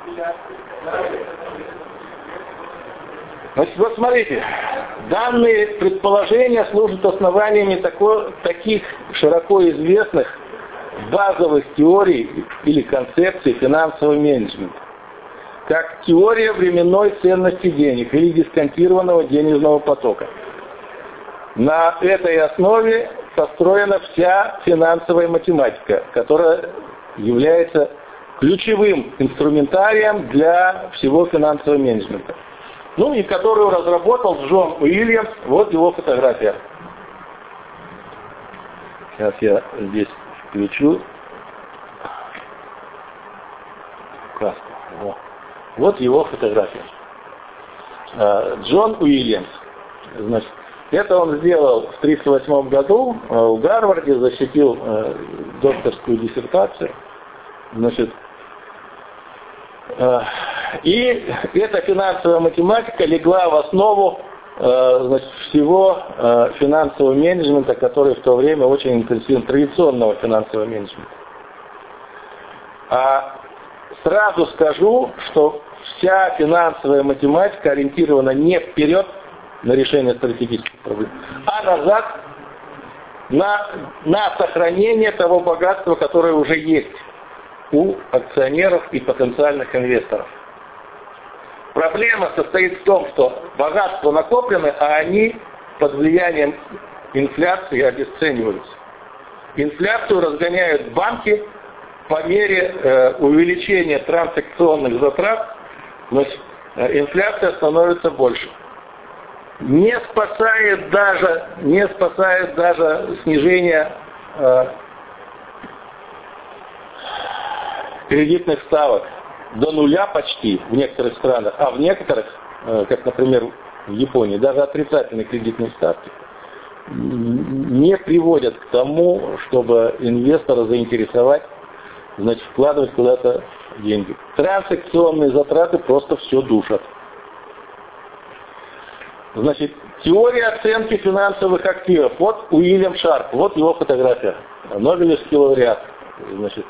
S2: Значит, вот смотрите, данные предположения служат основаниями таких широко известных базовых теорий или концепций финансового менеджмента, как теория временной ценности денег или дисконтированного денежного потока. На этой основе построена вся финансовая математика, которая является ключевым инструментарием для всего финансового менеджмента. Ну и которую разработал Джон Уильямс, вот его фотография. Сейчас я здесь включу краску. Вот его фотография. Джон Уильямс. Значит, это он сделал в 1938 году в Гарварде, защитил докторскую диссертацию. Значит, и эта финансовая математика легла в основу значит, всего финансового менеджмента, который в то время очень интенсивен, традиционного финансового менеджмента. А сразу скажу, что вся финансовая математика ориентирована не вперед на решение стратегических проблем, а назад на сохранение того богатства, которое уже есть у акционеров и потенциальных инвесторов. Проблема состоит в том, что богатства накоплены, а они под влиянием инфляции обесцениваются. Инфляцию разгоняют банки по мере увеличения транзакционных затрат, значит, инфляция становится больше. Не спасает даже снижение кредитных ставок до нуля почти в некоторых странах, а в некоторых, как, например, в Японии, даже отрицательные кредитные ставки не приводят к тому, чтобы инвестора заинтересовать, значит, вкладывать куда-то деньги. Транзакционные затраты просто все душат. Значит, теория оценки финансовых активов. Вот Уильям Шарп, вот его фотография. Нобелевский лауреат. Значит,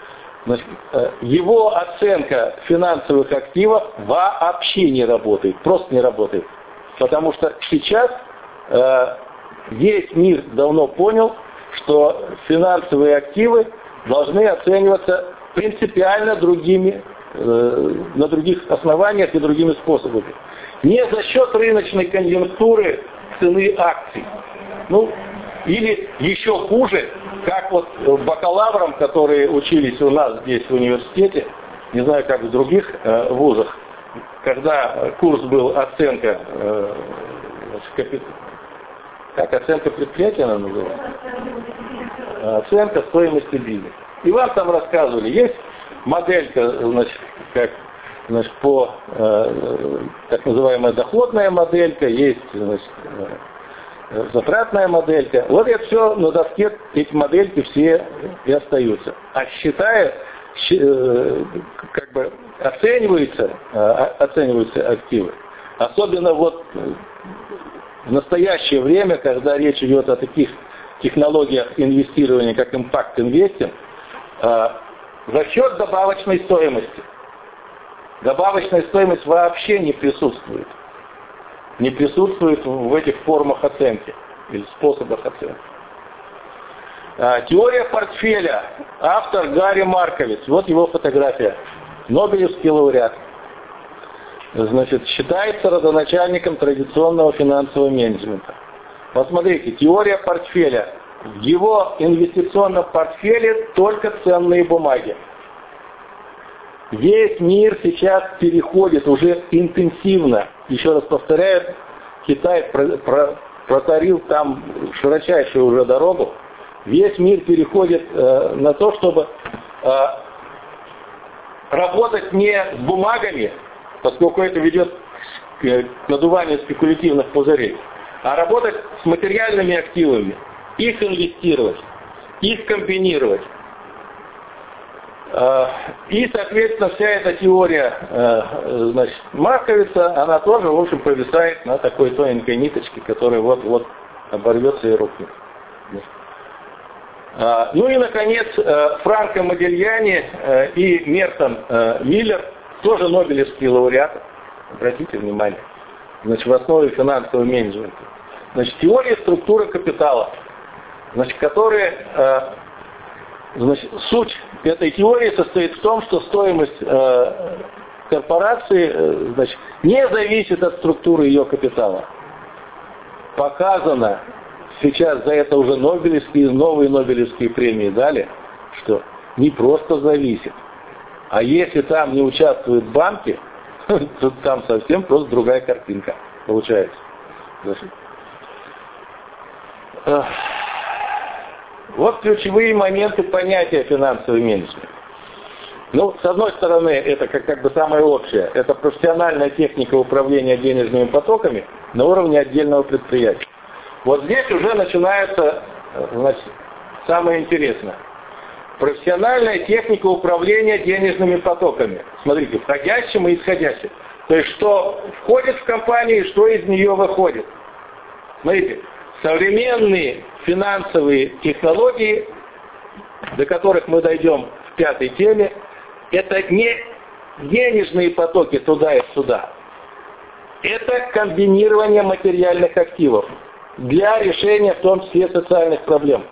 S2: его оценка финансовых активов вообще не работает. Просто не работает. Потому что сейчас весь мир давно понял, что финансовые активы должны оцениваться принципиально другими, на других основаниях и другими способами. Не за счет рыночной конъюнктуры цены акций. Ну, или еще хуже, как вот бакалаврам, которые учились у нас здесь в университете, не знаю, как в других вузах, когда курс был оценка, как оценка предприятия она называется? Оценка стоимости бизнеса. И вам там рассказывали, есть моделька, по так называемая доходная моделька, есть затратная моделька. Вот это все на доске, эти модельки все и остаются. А считая, оцениваются активы. Особенно вот в настоящее время, когда речь идет о таких технологиях инвестирования, как Impact Investing, за счет добавочной стоимости. Добавочная стоимость вообще не присутствует. Не присутствует в этих формах оценки или способах оценки. Теория портфеля. Автор Гарри Марковиц. Вот его фотография. Нобелевский лауреат. Значит, считается родоначальником традиционного финансового менеджмента. Посмотрите, теория портфеля. В его инвестиционном портфеле только ценные бумаги. Весь мир сейчас переходит уже интенсивно. Еще раз повторяю, Китай протарил там широчайшую уже дорогу. Весь мир переходит на то, чтобы работать не с бумагами, поскольку это ведет к надуванию спекулятивных пузырей, а работать с материальными активами, их инвестировать, их комбинировать. И, соответственно, вся эта теория Марковица, она тоже, в общем, повисает на такой тоненькой ниточке, которая вот оборвется и рухнет. Ну и, наконец, Франко Модильяни и Мертон Миллер, тоже нобелевские лауреаты, обратите внимание, значит, в основе финансового менеджмента. Значит, теория структуры капитала, значит, которая... Значит, суть этой теории состоит в том, что стоимость корпорации не зависит от структуры ее капитала. Показано, сейчас за это уже новые нобелевские премии дали, что не просто зависит, а если там не участвуют банки, то там совсем просто другая картинка получается. Вот ключевые моменты понятия финансовый менеджмент. Ну, с одной стороны, это как бы самое общее. Это профессиональная техника управления денежными потоками на уровне отдельного предприятия. Вот здесь уже начинается, значит, самое интересное. Профессиональная техника управления денежными потоками. Смотрите, входящим и исходящим. То есть, что входит в компанию и что из нее выходит. Смотрите, современные финансовые технологии, до которых мы дойдем в пятой теме, это не денежные потоки туда и сюда. Это комбинирование материальных активов для решения в том числе социальных проблем.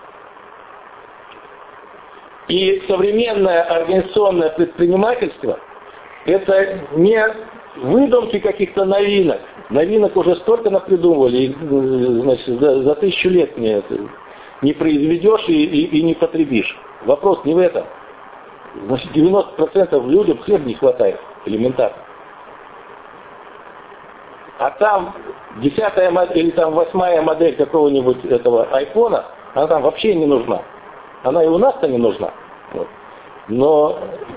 S2: И современное организационное предпринимательство – это не выдумки каких-то новинок. Новинок уже столько напридумывали, значит, за 1000 лет не произведешь и не потребишь. Вопрос не в этом. Значит, 90% людям хлеба не хватает, элементарно. А там 10-я модель или там 8-я модель какого-нибудь этого айфона, она там вообще не нужна. Она и у нас-то не нужна. Вот. Но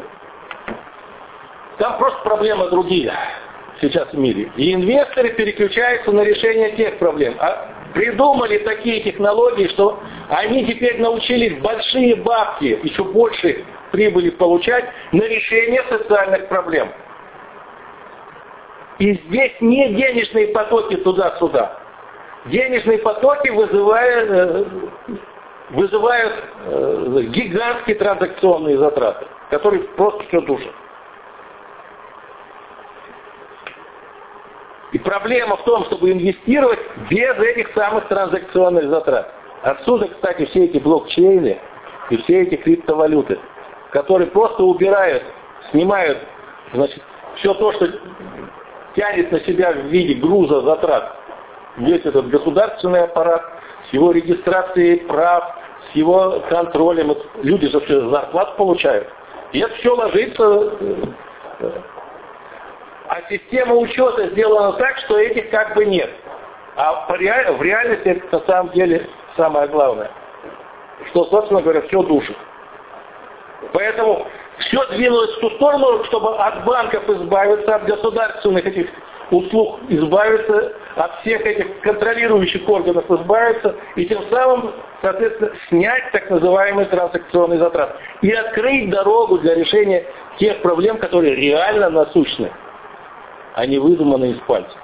S2: там просто проблемы другие сейчас в мире. И инвесторы переключаются на решение тех проблем. А придумали такие технологии, что они теперь научились большие бабки, еще больше прибыли получать на решение социальных проблем. И здесь не денежные потоки туда-сюда. Денежные потоки вызывают гигантские транзакционные затраты, которые просто все душат. И проблема в том, чтобы инвестировать без этих самых транзакционных затрат. Отсюда, кстати, все эти блокчейны и все эти криптовалюты, которые просто убирают, снимают, значит, все то, что тянет на себя в виде груза затрат. Весь этот государственный аппарат с его регистрацией прав, с его контролем. Люди же все зарплату получают. И это все ложится, а система учета сделана так, что этих как бы нет. А в реальности это на самом деле самое главное, что, собственно говоря, все душит. Поэтому все двинулось в ту сторону, чтобы от банков избавиться, от государственных этих услуг избавиться, от всех этих контролирующих органов избавиться, и тем самым, соответственно, снять так называемые транзакционные затраты и открыть дорогу для решения тех проблем, которые реально насущны, а не выдуманы из пальца.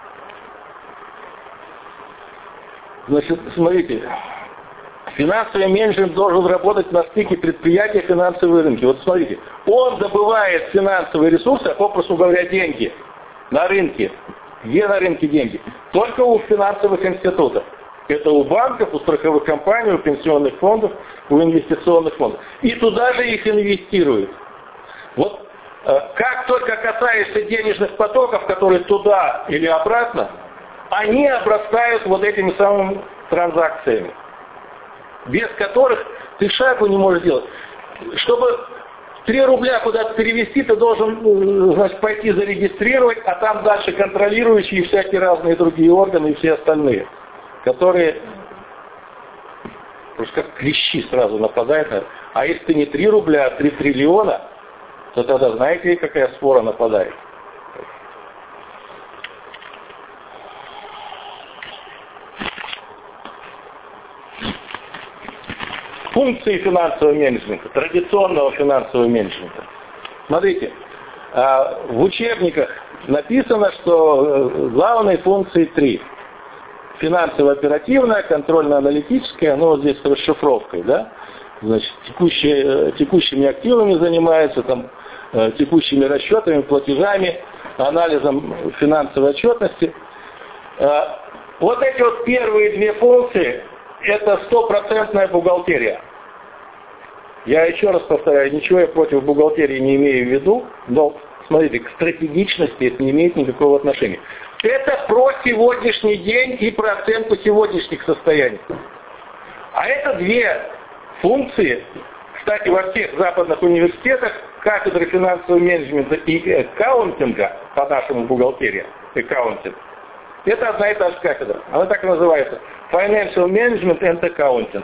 S2: Значит, смотрите, финансовый менеджмент должен работать на стыке предприятия и финансовые рынки. Вот смотрите, он добывает финансовые ресурсы, а попросту говоря, деньги на рынке. Где на рынке деньги? Только у финансовых институтов. Это у банков, у страховых компаний, у пенсионных фондов, у инвестиционных фондов. И туда же их инвестируют. Вот как только касаешься денежных потоков, которые туда или обратно, они обрастают вот этими самыми транзакциями, без которых ты шагу не можешь делать. Чтобы 3 рубля куда-то перевести, ты должен, значит, пойти зарегистрировать, а там дальше контролирующие и всякие разные другие органы и все остальные, которые просто как клещи сразу нападают. А если ты не 3 рубля, а 3 триллиона, то тогда знаете, какая свора нападает? Функции финансового менеджмента, традиционного финансового менеджмента. Смотрите, в учебниках написано, что главные функции 3. Финансово-оперативная, контрольно-аналитическая, ну вот здесь с расшифровкой, да? Значит, текущими активами занимается, там, текущими расчетами, платежами, анализом финансовой отчетности. Вот эти вот первые 2 функции, это 100% бухгалтерия. Я еще раз повторяю, ничего я против бухгалтерии не имею в виду, но, смотрите, к стратегичности это не имеет никакого отношения. Это про сегодняшний день и про оценку сегодняшних состояний. А это 2 функции, кстати, во всех западных университетах, кафедры финансового менеджмента и аккаунтинга, по-нашему бухгалтерия, аккаунтинг, это одна и та же кафедра. Она так и называется. Financial Management and Accounting.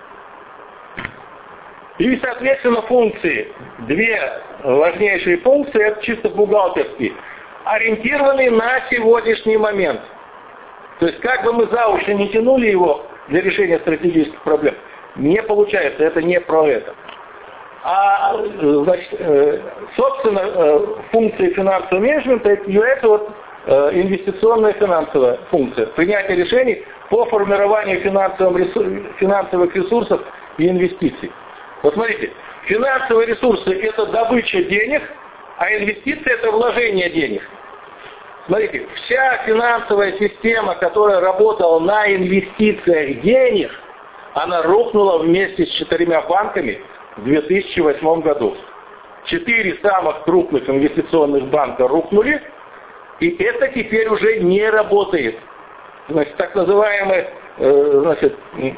S2: И, соответственно, функции, 2 важнейшие функции, это чисто бухгалтерские, ориентированные на сегодняшний момент. То есть, как бы мы за уши не тянули его для решения стратегических проблем, не получается, это не про это. А, значит, собственно, функции финансового менеджмента это является вот инвестиционная финансовая функция. Принятие решений по формированию финансовых ресурсов и инвестиций. Вот смотрите, финансовые ресурсы – это добыча денег, а инвестиции – это вложение денег. Смотрите, вся финансовая система, которая работала на инвестициях денег, она рухнула вместе с 4 банками в 2008 году. 4 самых крупных инвестиционных банка рухнули, и это теперь уже не работает. Значит, так называемый, значит,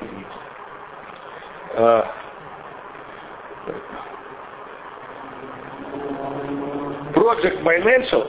S2: Project Financial,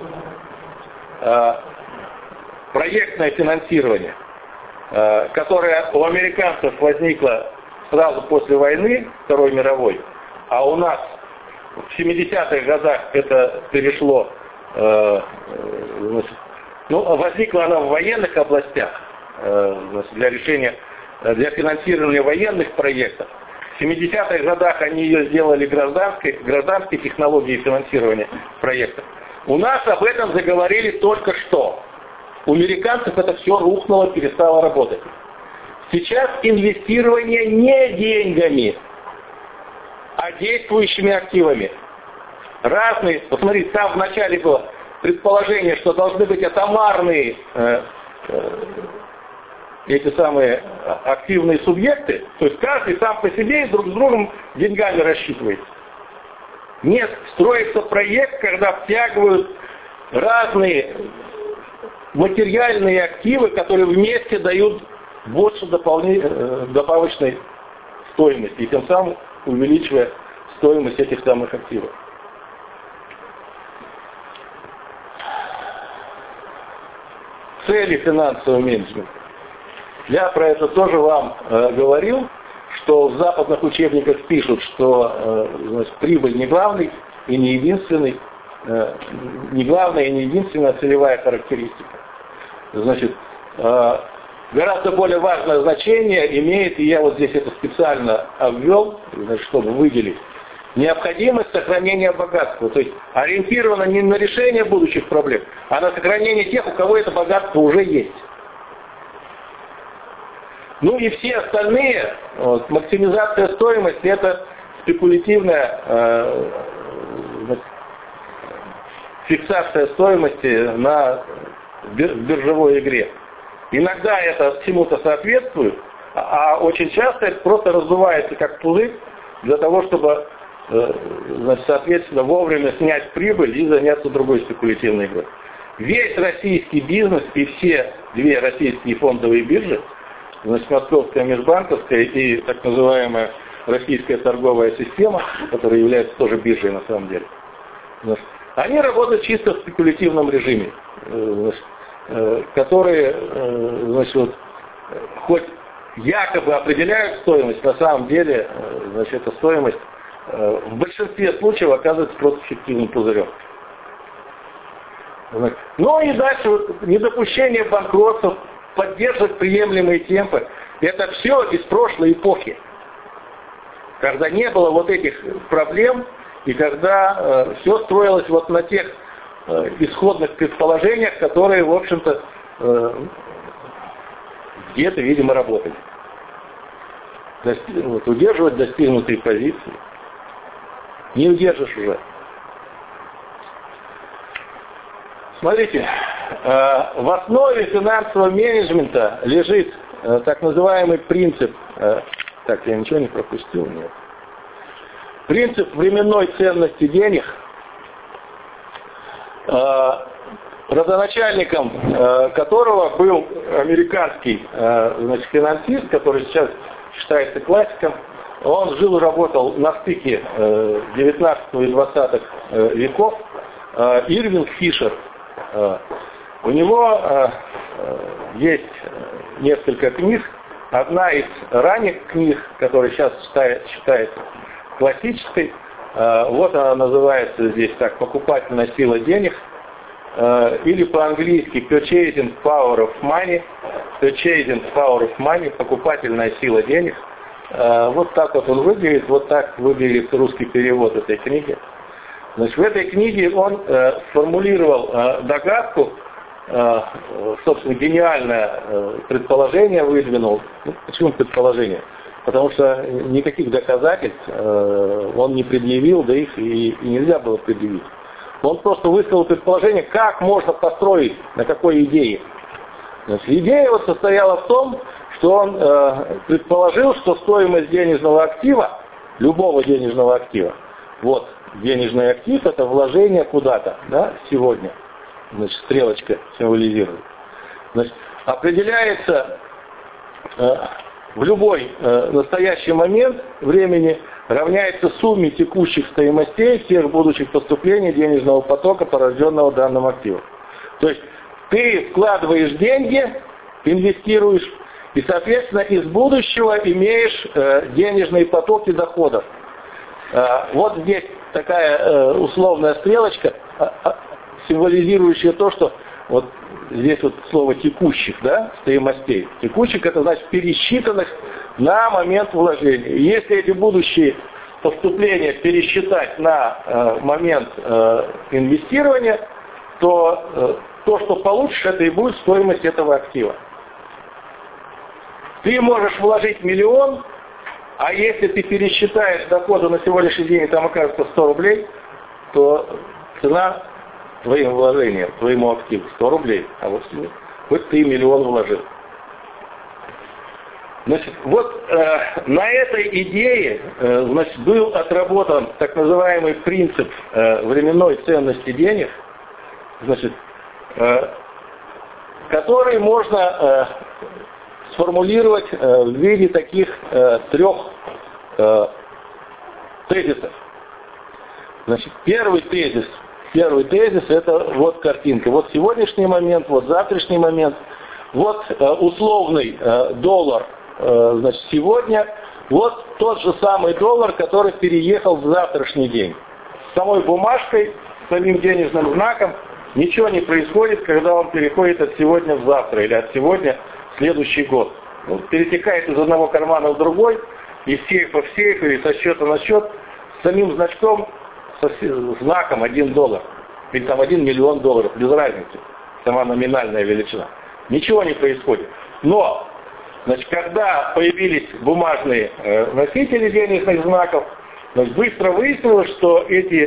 S2: проектное финансирование, которое у американцев возникло сразу после войны, Второй мировой, а у нас в 70-х годах это перешло, значит, ну, возникла она в военных областях, значит, для финансирования военных проектов. В 70-х годах они ее сделали гражданской технологией финансирования проектов. У нас об этом заговорили только что. У американцев это все рухнуло, перестало работать. Сейчас инвестирование не деньгами, а действующими активами. Разные, посмотрите, там вначале было предположение, что должны быть атомарные эти самые активные субъекты, то есть каждый сам по себе и друг с другом деньгами рассчитывается. Нет, строится проект, когда втягивают разные материальные активы, которые вместе дают больше добавочной стоимости, и тем самым увеличивая стоимость этих самых активов. Цели финансового менеджмента. Я про это тоже вам говорил, что в западных учебниках пишут, что значит, прибыль не главный и не единственный, не главная и не единственная целевая характеристика. Значит, гораздо более важное значение имеет, и я вот здесь это специально обвел, значит, чтобы выделить, необходимость сохранения богатства. То есть ориентировано не на решение будущих проблем, а на сохранение тех, у кого это богатство уже есть. Ну и все остальные, вот, максимизация стоимости, это спекулятивная фиксация стоимости на биржевой игре. Иногда это чему-то соответствует, а очень часто это просто раздувается как пузырь для того, чтобы, значит, соответственно, вовремя снять прибыль и заняться другой спекулятивной игрой. Весь российский бизнес и все две российские фондовые биржи, значит, Московская межбанковская и так называемая Российская торговая система, которая является тоже биржей на самом деле, значит, они работают чисто в спекулятивном режиме, значит, которые, значит, вот, хоть якобы определяют стоимость, на самом деле, значит, эта стоимость в большинстве случаев оказывается просто фиктивным пузырем. Ну и дальше вот, недопущение банкротств, поддерживать приемлемые темпы. Это все из прошлой эпохи, когда не было вот этих проблем, и когда все строилось вот на тех исходных предположениях, которые, в общем-то, где-то, видимо, работали. Вот, удерживать достигнутые позиции. Не удержишь уже. Смотрите, в основе финансового менеджмента лежит так называемый принцип, так, я ничего не пропустил, нет. Принцип временной ценности денег, родоначальником которого был американский, значит, финансист, который сейчас считается классиком. Он жил и работал на стыке 19 и 20 веков. Ирвинг Фишер. У него есть несколько книг. Одна из ранних книг, которая сейчас считается классической, вот она называется здесь так: «Покупательная сила денег», или по-английски «Purchasing Power of Money», «Purchasing Power of Money», «Покупательная сила денег». Вот так вот он выглядит, вот так выглядит русский перевод этой книги. Значит, в этой книге он сформулировал догадку, собственно, гениальное предположение выдвинул. Ну, почему предположение? Потому что никаких доказательств он не предъявил, да их и нельзя было предъявить. Он просто высказал предположение, как можно построить, на какой идее. Значит, идея вот состояла в том, что он предположил, что стоимость денежного актива, любого денежного актива, вот, денежный актив — это вложение куда-то, да, сегодня, значит, стрелочка символизирует, значит, определяется в любой настоящий момент времени, равняется сумме текущих стоимостей всех будущих поступлений денежного потока, порожденного данным активом. То есть ты вкладываешь деньги, инвестируешь, и, соответственно, из будущего имеешь денежные потоки доходов. Вот здесь такая условная стрелочка, символизирующая то, что вот здесь вот слово текущих, да, стоимостей. Текущих — это значит пересчитанных на момент вложения. И если эти будущие поступления пересчитать на момент инвестирования, то то, что получишь, это и будет стоимость этого актива. Ты можешь вложить 1 000 000, а если ты пересчитаешь доходы на сегодняшний день, и там окажется 100 рублей, то цена твоим вложением, твоему активу 100 рублей, а вот хоть ты 1 000 000 вложил. Значит, вот на этой идее значит, был отработан так называемый принцип временной ценности денег, значит, который можно сформулировать в виде таких 3 тезисов. Значит, первый тезис это вот картинка. Вот сегодняшний момент, вот завтрашний момент, вот условный доллар, значит, сегодня, вот тот же самый доллар, который переехал в завтрашний день. С самой бумажкой, с самим денежным знаком ничего не происходит, когда он переходит от сегодня в завтра или от сегодня в следующий год. Ну, перетекает из одного кармана в другой, из сейфа в сейф или со счета на счет, с самим значком, со знаком $1. Или там $1 миллион, без разницы. Сама номинальная величина. Ничего не происходит. Но, значит, когда появились бумажные носители денежных знаков, значит, быстро выяснилось, что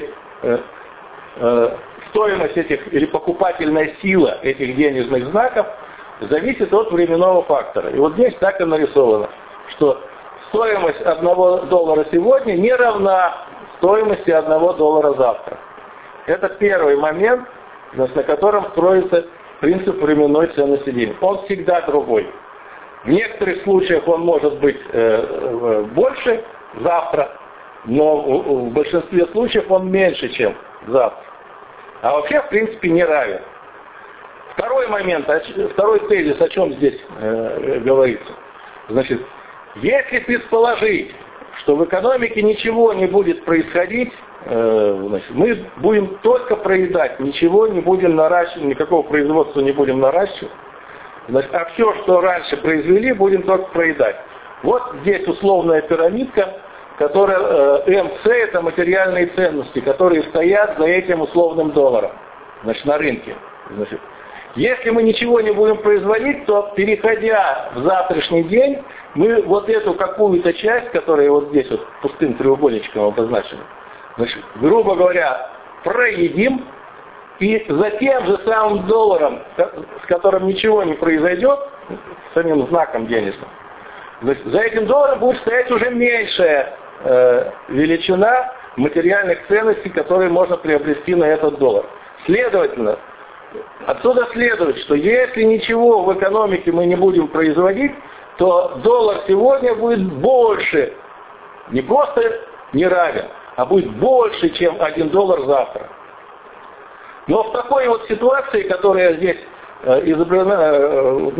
S2: стоимость этих, или покупательная сила этих денежных знаков зависит от временного фактора. И вот здесь так и нарисовано, что стоимость $1 сегодня не равна стоимости $1 завтра. Это первый момент, на котором строится принцип временной ценности денег. Он всегда другой. В некоторых случаях он может быть больше завтра, но в большинстве случаев он меньше, чем завтра. А вообще, в принципе, не равен. Второй момент, второй тезис, о чем здесь говорится. Значит, если предположить, что в экономике ничего не будет происходить, значит, мы будем только проедать, ничего не будем наращивать, никакого производства не будем наращивать. Значит, а все, что раньше произвели, будем только проедать. Вот здесь условная пирамидка, которая МЦ, это материальные ценности, которые стоят за этим условным долларом, значит, на рынке. Значит, если мы ничего не будем производить, то, переходя в завтрашний день, мы вот эту какую-то часть, которая вот здесь вот пустым треугольничком обозначена, значит, грубо говоря, проедим, и за тем же самым долларом, с которым ничего не произойдет, с самим знаком денежным, значит, за этим долларом будет стоять уже меньшая величина материальных ценностей, которые можно приобрести на этот доллар. Следовательно, отсюда следует, что если ничего в экономике мы не будем производить, то доллар сегодня будет больше, не просто не равен, а будет больше, чем $1 завтра. Но в такой вот ситуации, которая здесь изображена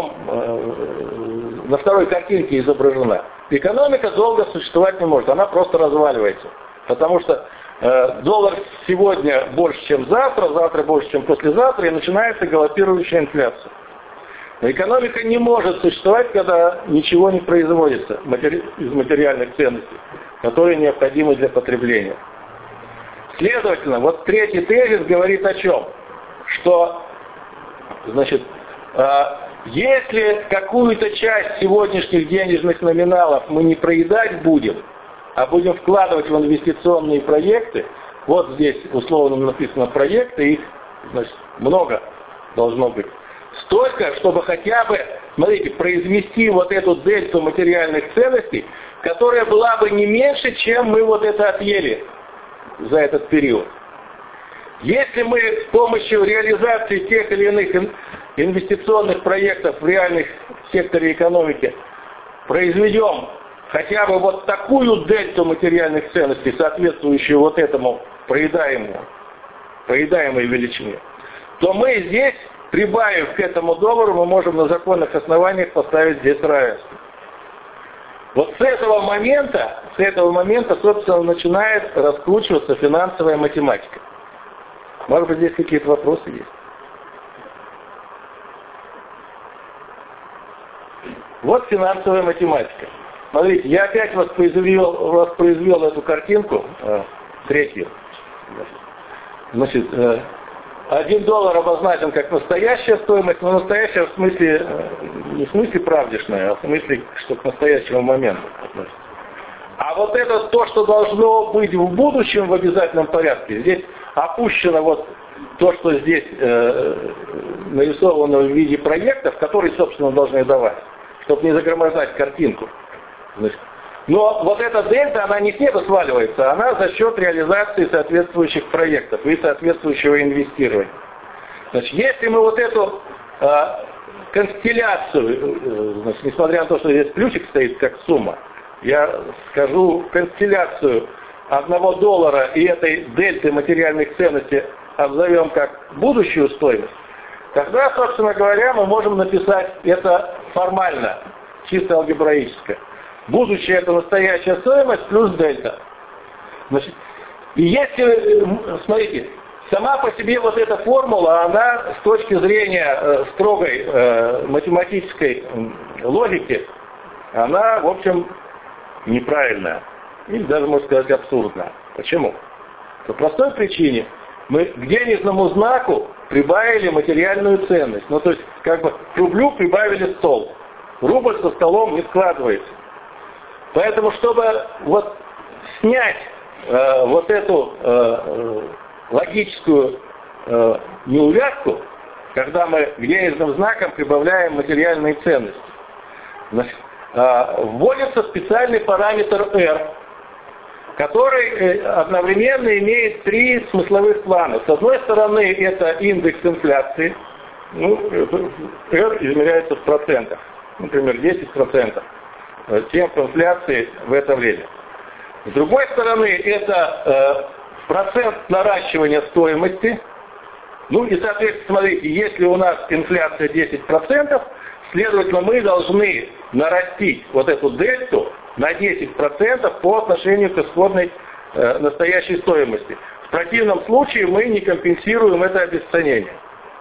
S2: на второй картинке изображена, экономика долго существовать не может, она просто разваливается. Потому что доллар сегодня больше, чем завтра, завтра больше, чем послезавтра, и начинается галопирующая инфляция. Но экономика не может существовать, когда ничего не производится из материальных ценностей, которые необходимы для потребления. Следовательно, вот третий тезис говорит о чем? Что, значит, если какую-то часть сегодняшних денежных номиналов мы не проедать будем, а будем вкладывать в инвестиционные проекты, вот здесь условно написано проекты, их, значит, много должно быть. Столько, чтобы хотя бы, смотрите, произвести вот эту дельту материальных ценностей, которая была бы не меньше, чем мы вот это отъели за этот период. Если мы с помощью реализации тех или иных инвестиционных проектов в реальных секторе экономики произведем хотя бы вот такую дельту материальных ценностей, соответствующую вот этому проедаемой величине, то мы здесь, прибавив к этому доллару, мы можем на законных основаниях поставить здесь равенство. Вот с этого момента, собственно, начинает раскручиваться финансовая математика. Может быть, здесь какие-то вопросы есть? Вот финансовая математика. Смотрите, я опять воспроизвел эту картинку, третью. Значит, $1 обозначен как настоящая стоимость, но настоящая в смысле, не в смысле правдишная, а в смысле, что к настоящему моменту относится. А вот это то, что должно быть в будущем в обязательном порядке, здесь опущено вот то, что здесь нарисовано в виде проектов, которые, собственно, должны давать, чтобы не загромождать картинку. Значит, но вот эта дельта, она не с неба сваливается, она за счет реализации соответствующих проектов и соответствующего инвестирования. Значит, если мы вот эту констелляцию, значит, несмотря на то, что здесь плюсик стоит как сумма, я скажу констелляцию $1 и этой дельты материальных ценностей обзовем как будущую стоимость, тогда, собственно говоря, мы можем написать это формально, чисто алгебраическое. Будущее — это настоящая стоимость плюс дельта. Значит, и если, смотрите, сама по себе вот эта формула, она с точки зрения строгой математической логики, она, в общем, неправильная. Или даже, можно сказать, абсурдная. Почему? По простой причине. Мы к денежному знаку прибавили материальную ценность. Ну, то есть, как бы, к рублю прибавили стол. Рубль со столом не складывается. Поэтому, чтобы вот снять вот эту логическую неувязку, когда мы к денежным знакам прибавляем материальные ценности, значит, вводится специальный параметр R, который одновременно имеет три смысловых плана. С одной стороны, это индекс инфляции. Ну, R измеряется в процентах. Например, 10% темп инфляции в это время. С другой стороны, это процент наращивания стоимости. Ну и, соответственно, смотрите, если у нас инфляция 10%, следовательно, мы должны нарастить вот эту дельту на 10% по отношению к исходной настоящей стоимости. В противном случае мы не компенсируем это обесценение.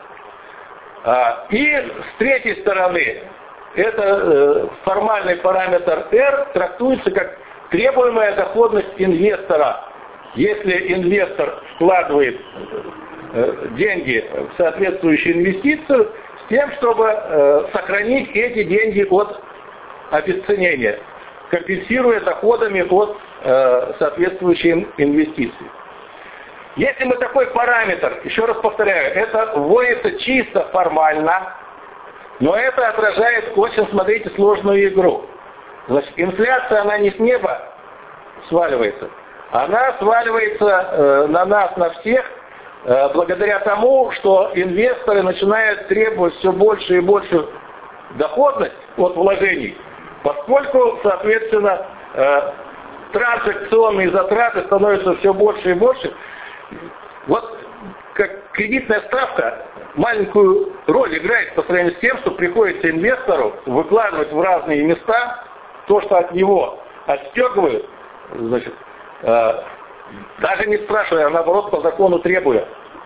S2: И с третьей стороны, это формальный параметр R трактуется как требуемая доходность инвестора. Если инвестор вкладывает деньги в соответствующую инвестицию с тем, чтобы сохранить эти деньги от обесценения, компенсируя доходами от соответствующей инвестиции. Если мы такой параметр, еще раз повторяю, это вводится чисто формально, но это отражает очень, смотрите, сложную игру. Значит, инфляция, она не с неба сваливается, она сваливается на нас, на всех, благодаря тому, что инвесторы начинают требовать все больше и больше доходность от вложений, поскольку, соответственно, транзакционные затраты становятся все больше и больше. Вот как кредитная ставка маленькую роль играет по сравнению с тем, что приходится инвестору выкладывать в разные места то, что от него отстегивают, значит, даже не спрашивая, а наоборот по закону требуя.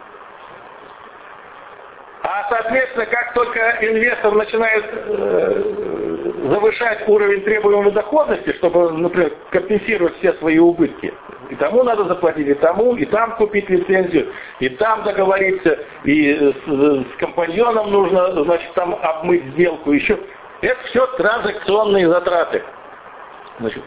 S2: А соответственно, как только инвестор начинает завышать уровень требуемой доходности, чтобы, например, компенсировать все свои убытки, и тому надо заплатить, и тому, и там купить лицензию, и там договориться, и с компаньоном нужно, значит, там обмыть сделку, еще. Это все транзакционные затраты. Значит,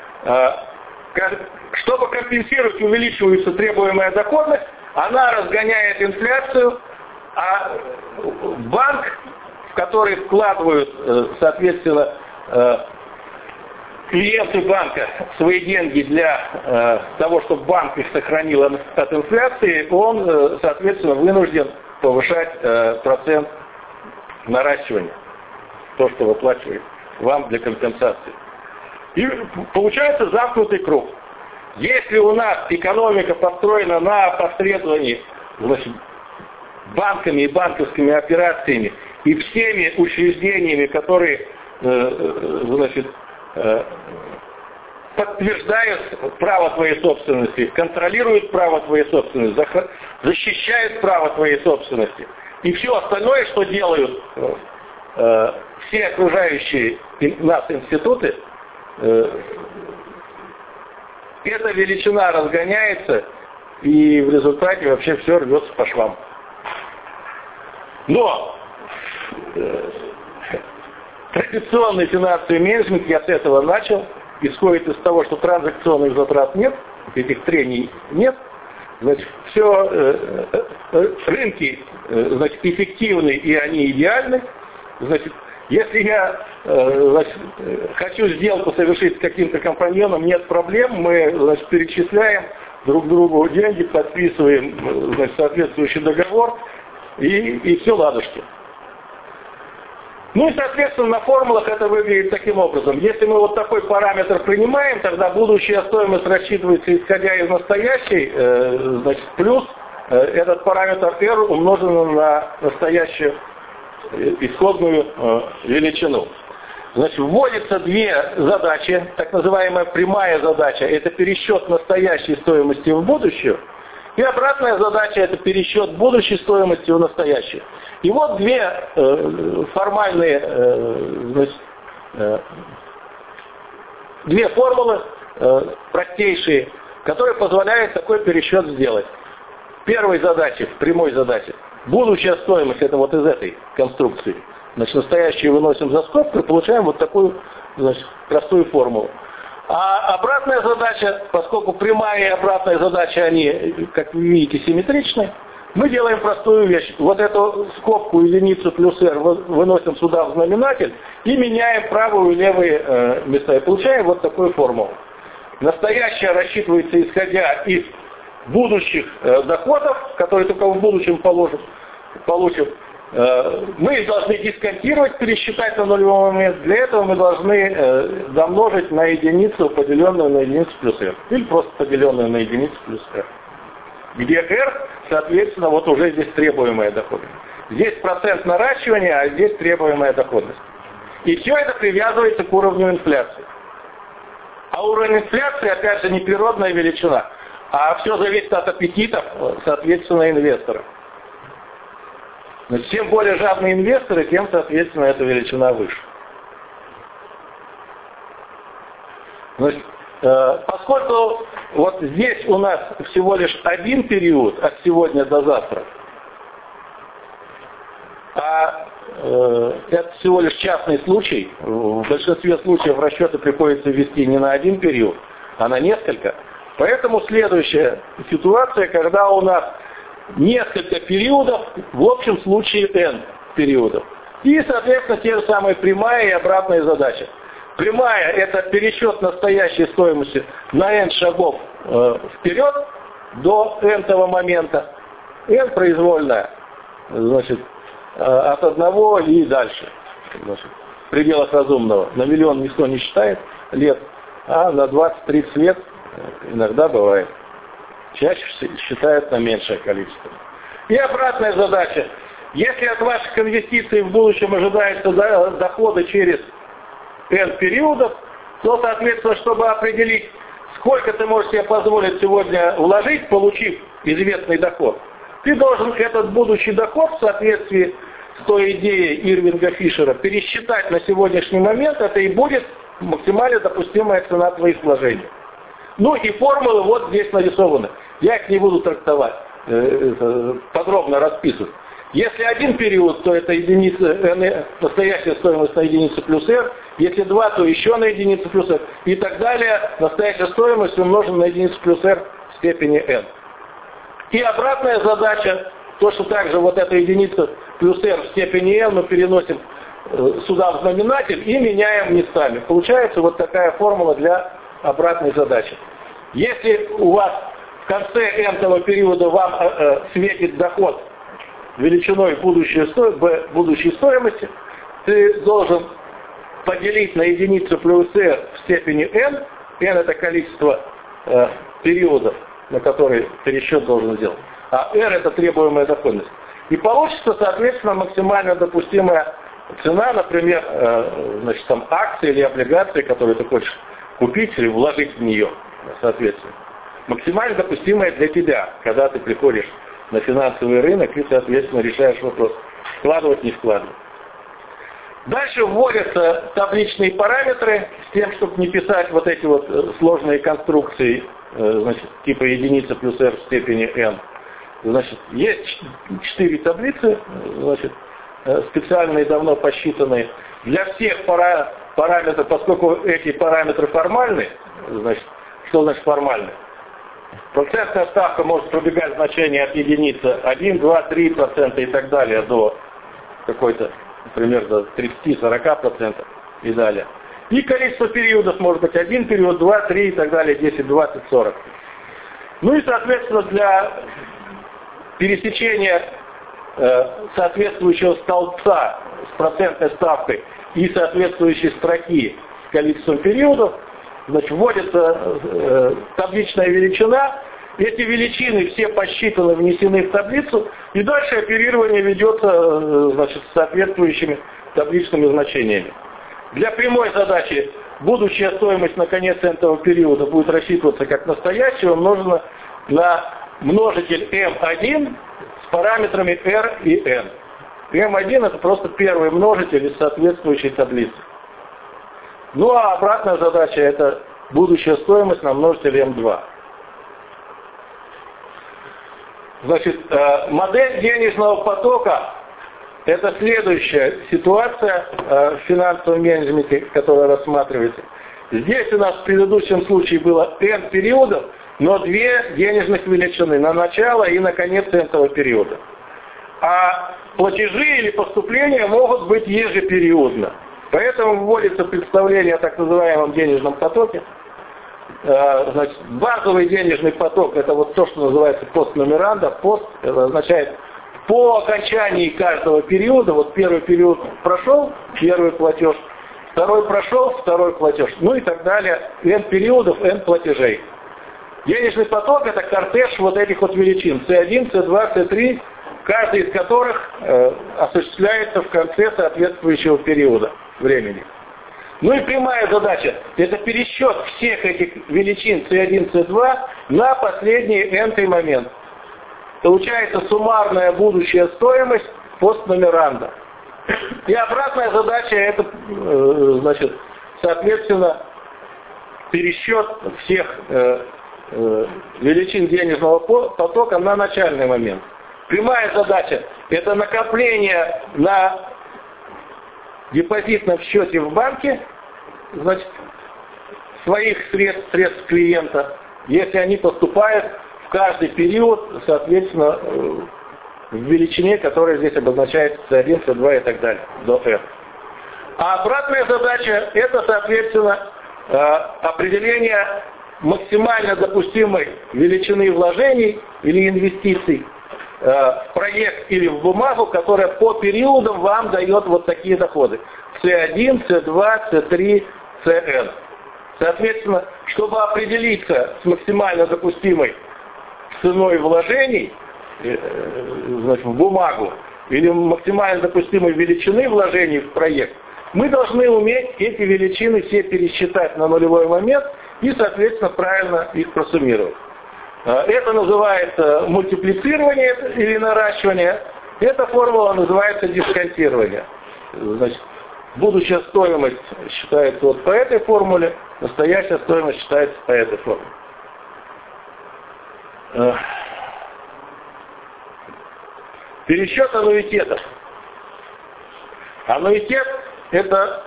S2: чтобы компенсировать увеличивается требуемая доходность, она разгоняет инфляцию, а банк, в который вкладывают, соответственно, клиенты банка свои деньги для того, чтобы банк их сохранил от инфляции, он, соответственно, вынужден повышать процент наращивания, то, что выплачивает вам для компенсации. И получается замкнутый круг. Если у нас экономика построена на посредовании, значит, банками и банковскими операциями и всеми учреждениями, которые, значит, подтверждают право твоей собственности, контролируют право твоей собственности, защищают право твоей собственности. И все остальное, что делают все окружающие нас институты, эта величина разгоняется, и в результате вообще все рвется по швам. Но традиционный финансовый менеджмент, я с этого начал, исходит из того, что транзакционных затрат нет, этих трений нет, значит, все рынки, значит, эффективны и они идеальны, значит, если я, значит, хочу сделку совершить с каким-то компаньоном, нет проблем, мы, значит, перечисляем друг другу деньги, подписываем, значит, соответствующий договор, и все ладушки. Ну и, соответственно, на формулах это выглядит таким образом. Если мы вот такой параметр принимаем, тогда будущая стоимость рассчитывается исходя из настоящей, значит, плюс этот параметр R умножен на настоящую исходную величину. Значит, вводятся две задачи, так называемая прямая задача, это пересчет настоящей стоимости в будущую, и обратная задача это пересчет будущей стоимости в настоящую. И вот две формальные, значит, две формулы простейшие, которые позволяют такой пересчет сделать. В первой задаче, в прямой задаче, будущая стоимость, это вот из этой конструкции. Значит, настоящую выносим за скобку и получаем вот такую, значит, простую формулу. А обратная задача, поскольку прямая и обратная задача, они, как вы видите, симметричны, мы делаем простую вещь. Вот эту скобку единицу плюс r выносим сюда в знаменатель и меняем правую и левые места. И получаем вот такую формулу. Настоящая рассчитывается исходя из будущих доходов, которые только в будущем получим. Мы их должны дисконтировать, пересчитать на нулевой момент. Для этого мы должны домножить на единицу, поделенную на единицу плюс r. Или просто поделенную на единицу плюс r. Где r, соответственно, вот уже здесь требуемая доходность. Здесь процент наращивания, а здесь требуемая доходность. И все это привязывается к уровню инфляции. А уровень инфляции, опять же, не природная величина, а все зависит от аппетитов, соответственно, инвесторов. Значит, чем более жадные инвесторы, тем, соответственно, эта величина выше. Значит, поскольку вот здесь у нас всего лишь один период от сегодня до завтра, а это всего лишь частный случай, в большинстве случаев расчеты приходится вести не на один период, а на несколько. Поэтому следующая ситуация, когда у нас несколько периодов, в общем случае n периодов. И, соответственно, те же самые прямая и обратная задача. Прямая – это пересчет настоящей стоимости на n шагов вперед до n-того момента. n произвольная, значит, от одного и дальше. Значит, в пределах разумного. На миллион никто не считает лет, а на 20-30 лет иногда бывает. Чаще считают на меньшее количество. И обратная задача. Если от ваших инвестиций в будущем ожидаются доходы через n периодов, то, соответственно, чтобы определить, сколько ты можешь себе позволить сегодня вложить, получив известный доход, ты должен этот будущий доход в соответствии с той идеей Ирвинга Фишера пересчитать на сегодняшний момент, это и будет максимально допустимая цена твоих вложений. Ну и формулы вот здесь нарисованы. Я их не буду трактовать, подробно расписывать. Если один период, то это единица, настоящая стоимость на единицу плюс r. Если два, то еще на единицу плюс r. И так далее. Настоящая стоимость умножена на единицу плюс r в степени n. И обратная задача, то, что также вот эта единица плюс r в степени n мы переносим сюда в знаменатель и меняем местами. Получается вот такая формула для обратной задачи. Если у вас в конце n-того периода вам светит доход величиной будущей стоимости, ты должен поделить на единицу плюс r в степени n. n это количество периодов, на которые пересчет должен сделать. А r это требуемая доходность. И получится, соответственно, максимально допустимая цена, например, значит, там, акции или облигации, которые ты хочешь купить или вложить в нее, соответственно. Максимально допустимая для тебя, когда ты приходишь на финансовый рынок и, соответственно, решаешь вопрос, вкладывать, не вкладывать. Дальше вводятся табличные параметры с тем, чтобы не писать вот эти вот сложные конструкции, значит, типа единица плюс r в степени n. Значит, есть 4 таблицы, значит, специальные, давно посчитанные. Для всех параметров, поскольку эти параметры формальны, значит, что значит формальны? Процентная ставка может пробегать значение от единицы 1, 2, 3% и так далее до какой-то, например, до 30-40% и далее. И количество периодов может быть 1 период, 2, 3 и так далее, 10, 20, 40. Ну и, соответственно, для пересечения соответствующего столбца с процентной ставкой и соответствующей строки с количеством периодов, значит, вводится табличная величина, эти величины все посчитаны, внесены в таблицу, и дальше оперирование ведется, значит, с соответствующими табличными значениями. Для прямой задачи будущая стоимость на конец этого периода будет рассчитываться как настоящая, умножена на множитель m1 с параметрами r и n. m1 это просто первый множитель из соответствующей таблицы. Ну а обратная задача это будущая стоимость на множитель m2. Значит, модель денежного потока — это следующая ситуация в финансовом менеджменте, которая рассматривается. Здесь у нас в предыдущем случае было n периодов, но две денежных величины на начало и на конец этого периода. А платежи или поступления могут быть ежепериодно. Поэтому вводится представление о так называемом денежном потоке. Значит, базовый денежный поток — это вот то, что называется постнумеранда. Пост — это означает по окончании каждого периода, вот первый период прошел, первый платеж, второй прошел, второй платеж, ну и так далее, n периодов, n платежей. Денежный поток — это кортеж вот этих вот величин, C1, C2, C3, каждый из которых осуществляется в конце соответствующего периода времени. Ну и прямая задача — это пересчет всех этих величин C1, C2 на последний n-й момент. Получается суммарная будущая стоимость постнумеранда. И обратная задача — это, значит, соответственно, пересчет всех величин денежного потока на начальный момент. Прямая задача — это накопление на депозитном счете в банке, значит, своих средств клиента, если они поступают в каждый период, соответственно, в величине, которая здесь обозначается C1, C2 и так далее, до R. А обратная задача — это, соответственно, определение максимально допустимой величины вложений или инвестиций в проект или в бумагу, которая по периодам вам дает вот такие доходы. C1, C2, C3, CN. Соответственно, чтобы определиться с максимально допустимой ценой вложений, значит, в бумагу, или максимально допустимой величины вложений в проект, мы должны уметь эти величины все пересчитать на нулевой момент и, соответственно, правильно их просуммировать. Это называется мультиплицирование или наращивание. Эта формула называется дисконтирование. Значит, будущая стоимость считается вот по этой формуле, настоящая стоимость считается по этой формуле. Пересчет аннуитетов. Аннуитет — это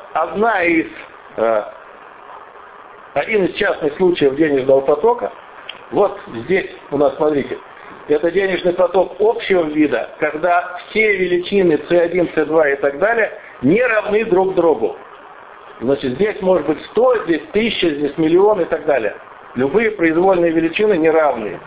S2: один из частных случаев денежного потока. Вот здесь у нас, смотрите, это денежный поток общего вида, когда все величины C1, C2 и так далее не равны друг другу. Значит, здесь может быть 100, здесь 1000, здесь миллион и так далее. Любые произвольные величины не равны.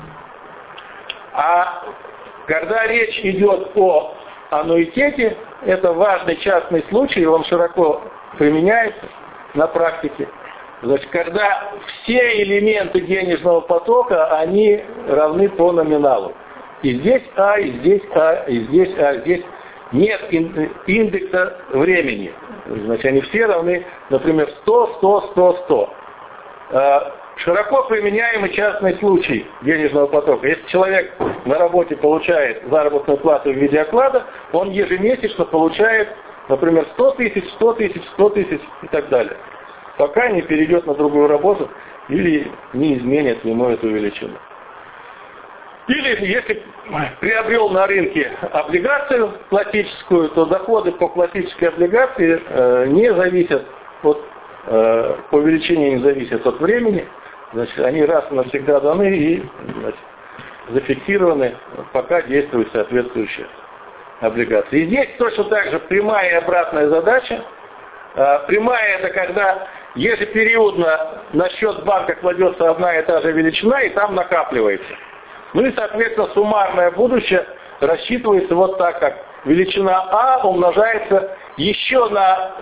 S2: А когда речь идет о аннуитете, это важный частный случай, он широко применяется на практике. Значит, когда все элементы денежного потока, они равны по номиналу. И здесь А, и здесь А, и здесь А, здесь нет индекса времени. Значит, они все равны, например, 100, 100, 100, 100. Широко применяемый частный случай денежного потока. Если человек на работе получает заработную плату в виде оклада, он ежемесячно получает, например, 100 тысяч, 100 тысяч, 100 тысяч и так далее. Пока не перейдет на другую работу или не изменит ему эту величину. Или если приобрел на рынке облигацию классическую, то доходы по классической облигации не зависят по величине не зависят от времени. Значит, они раз и навсегда даны и, значит, зафиксированы, пока действуют соответствующие облигации. И здесь точно так же прямая и обратная задача. Прямая — это когда ежепериодно на счет банка кладется одна и та же величина, и там накапливается. Ну и, соответственно, суммарное будущее рассчитывается вот так, как величина А умножается еще на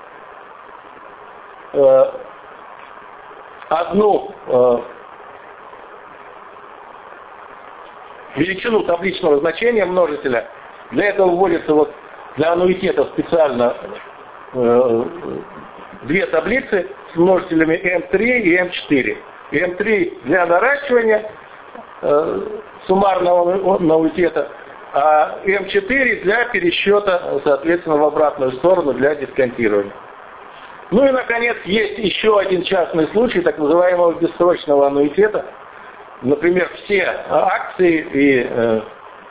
S2: одну величину табличного значения множителя. Для этого вводится вот для аннуитета специально две таблицы с множителями m3 и m4. m3 для наращивания суммарного аннуитета, а m4 для пересчета, соответственно, в обратную сторону для дисконтирования. Ну и, наконец, есть еще один частный случай так называемого бессрочного аннуитета. Например, все акции и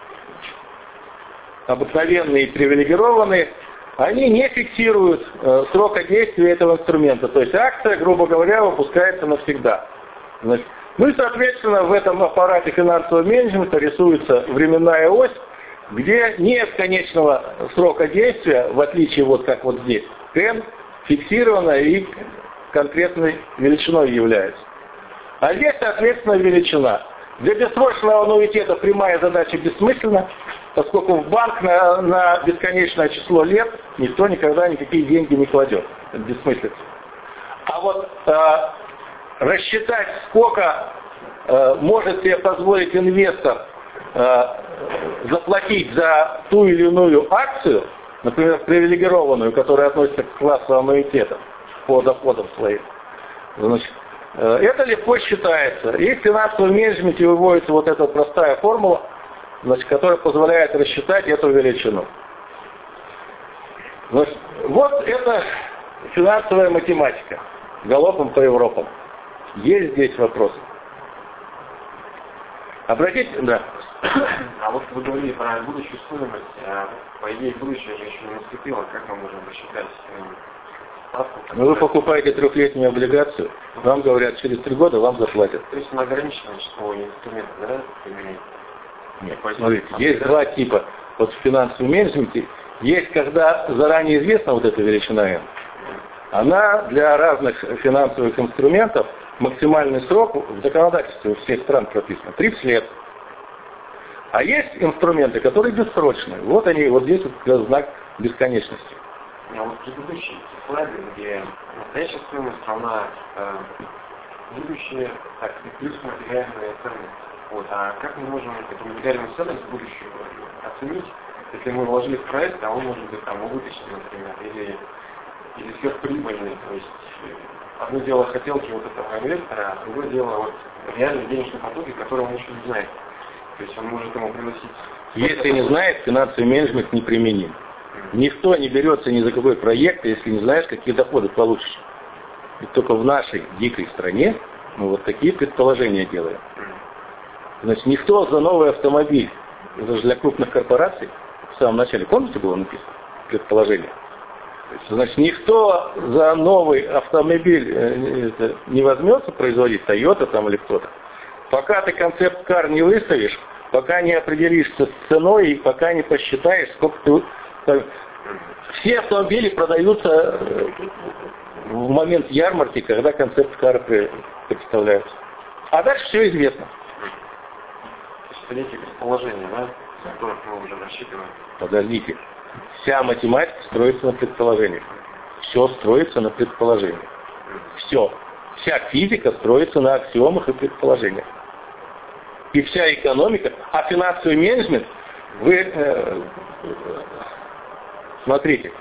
S2: обыкновенные и привилегированные, они не фиксируют срока действия этого инструмента. То есть акция, грубо говоря, выпускается навсегда. Значит, ну и, соответственно, в этом аппарате финансового менеджмента рисуется временная ось, где нет конечного срока действия, в отличие вот как вот здесь. n фиксирована и конкретной величиной является. А здесь, соответственно, величина. Для бессрочного аннуитета прямая задача бессмысленна, поскольку в банк на бесконечное число лет никто никогда никакие деньги не кладет. Это бессмысленно. А вот рассчитать, сколько может себе позволить инвестор заплатить за ту или иную акцию, например, привилегированную, которая относится к классу аннуитета по доходам своим, значит, это легко считается. И в финансовом менеджменте выводится вот эта простая формула, значит, которая позволяет рассчитать эту величину. Значит, вот это финансовая математика. Галопом по Европам. Есть здесь вопросы? Обратите, да.
S3: А вот вы говорили про будущую стоимость, по идее будущее же еще не наступило, как мы можем рассчитать ставку?
S2: Вы покупаете трехлетнюю облигацию, вам говорят, через 3 года вам заплатят.
S3: То есть на ограниченное число инструментов, да?
S2: Нет, смотрите, есть два типа. Вот в финансовом менеджменте есть, когда заранее известна вот эта величина n. Она для разных финансовых инструментов, максимальный срок в законодательстве всех стран прописан 30 лет. А есть инструменты, которые бессрочные. Вот они, вот здесь вот знак бесконечности.
S3: А вот предыдущий слайд, где настоящая стоимость равна будущее, так, и плюс материальная ценность. Вот. А как мы можем эту материальную ценность будущего оценить, если мы вложили в проект, а он может быть там убыточный, например, или сверхприбыльный. То есть одно дело хотелки вот этого инвестора, а другое дело вот реальные денежные потоки, которые он еще не знает. То есть он может ему приносить...
S2: Если не знает, финансовый менеджмент неприменим. Никто не берется ни за какой проект, если не знаешь, какие доходы получишь. И только в нашей дикой стране мы вот такие предположения делаем. Значит, никто за новый автомобиль, это же для крупных корпораций, в самом начале, помните, было написано предположение? Значит, никто за новый автомобиль не возьмется производить, Toyota там или кто-то, пока ты концепт-кар не выставишь, пока не определишься с ценой и пока не посчитаешь, сколько ты... Все автомобили продаются в момент ярмарки, когда концепт-кары представляются. А дальше все известно.
S3: То есть эти предположения, да, с которых мы уже рассчитываем.
S2: Подождите. Вся математика строится на предположениях. Все строится на предположениях. Все. Вся физика строится на аксиомах и предположениях. И вся экономика, а финансовый менеджмент, вы смотрите,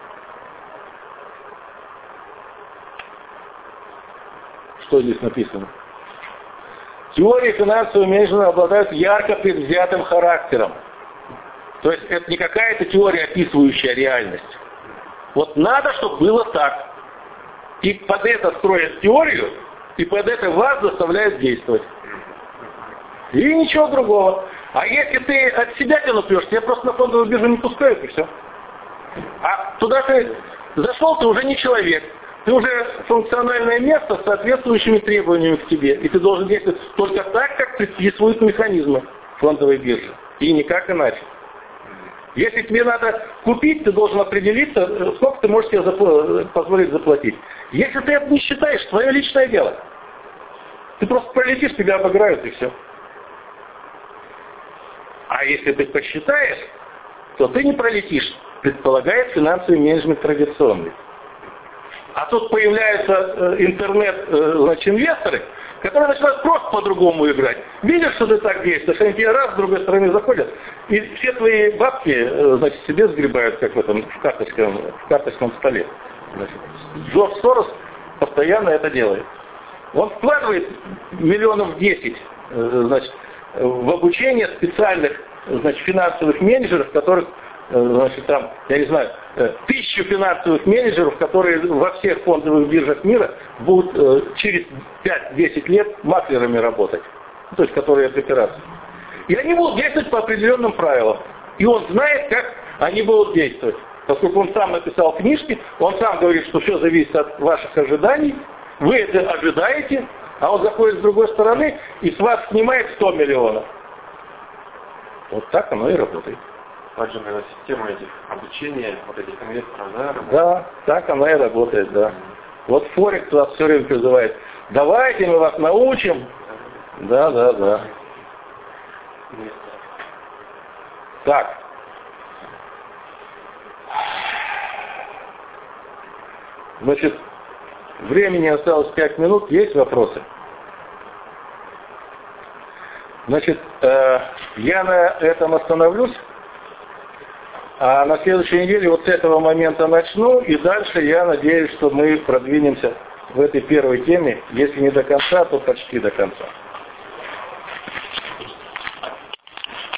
S2: что здесь написано. Теории финансового менеджмента обладают ярко предвзятым характером. То есть это не какая-то теория, описывающая реальность. Вот надо, чтобы было так. И под это строят теорию, и под это вас заставляют действовать. И ничего другого. А если ты от себя тяну пьешь, тебя просто на фондовую биржу не пускают, и все. А туда ты зашел, ты уже не человек. Ты уже функциональное место с соответствующими требованиями к тебе. И ты должен действовать только так, как предписывают механизмы фондовой биржи. И никак иначе. Если тебе надо купить, ты должен определиться, сколько ты можешь себе позволить заплатить. Если ты это не считаешь, твое личное дело. Ты просто пролетишь, тебя обыграют и все. А если ты посчитаешь, то ты не пролетишь. предполагает финансовый менеджмент традиционный. А тут появляются интернет-инвесторы, которые начинают просто по-другому играть. Видят, что ты так действуешь, они тебе раз, с другой стороны заходят, и все твои бабки, значит, себе сгребают, как в карточном столе. Значит, Джордж Сорос постоянно это делает. Он вкладывает миллионов 10, значит, в обучение специальных, значит, финансовых менеджеров, которых, значит, там, я не знаю, 1000 финансовых менеджеров, которые во всех фондовых биржах мира будут через 5-10 лет маклерами работать, то есть которые от операций. И они будут действовать по определенным правилам. И он знает, как они будут действовать. Поскольку он сам написал книжки, он сам говорит, что все зависит от ваших ожиданий, вы это ожидаете, а он заходит с другой стороны и с вас снимает 100 миллионов. Вот так оно и работает.
S3: Также, наверное, система этих обучения, вот этих инвесторов, да, работает?
S2: Да, так она и работает, да. Вот Форекс вас все время призывает, давайте мы вас научим. Да. Так. Значит, времени осталось 5 минут, есть вопросы? Значит, я на этом остановлюсь, а на следующей неделе вот с этого момента начну, и дальше я надеюсь, что мы продвинемся в этой первой теме, если не до конца, то почти до конца.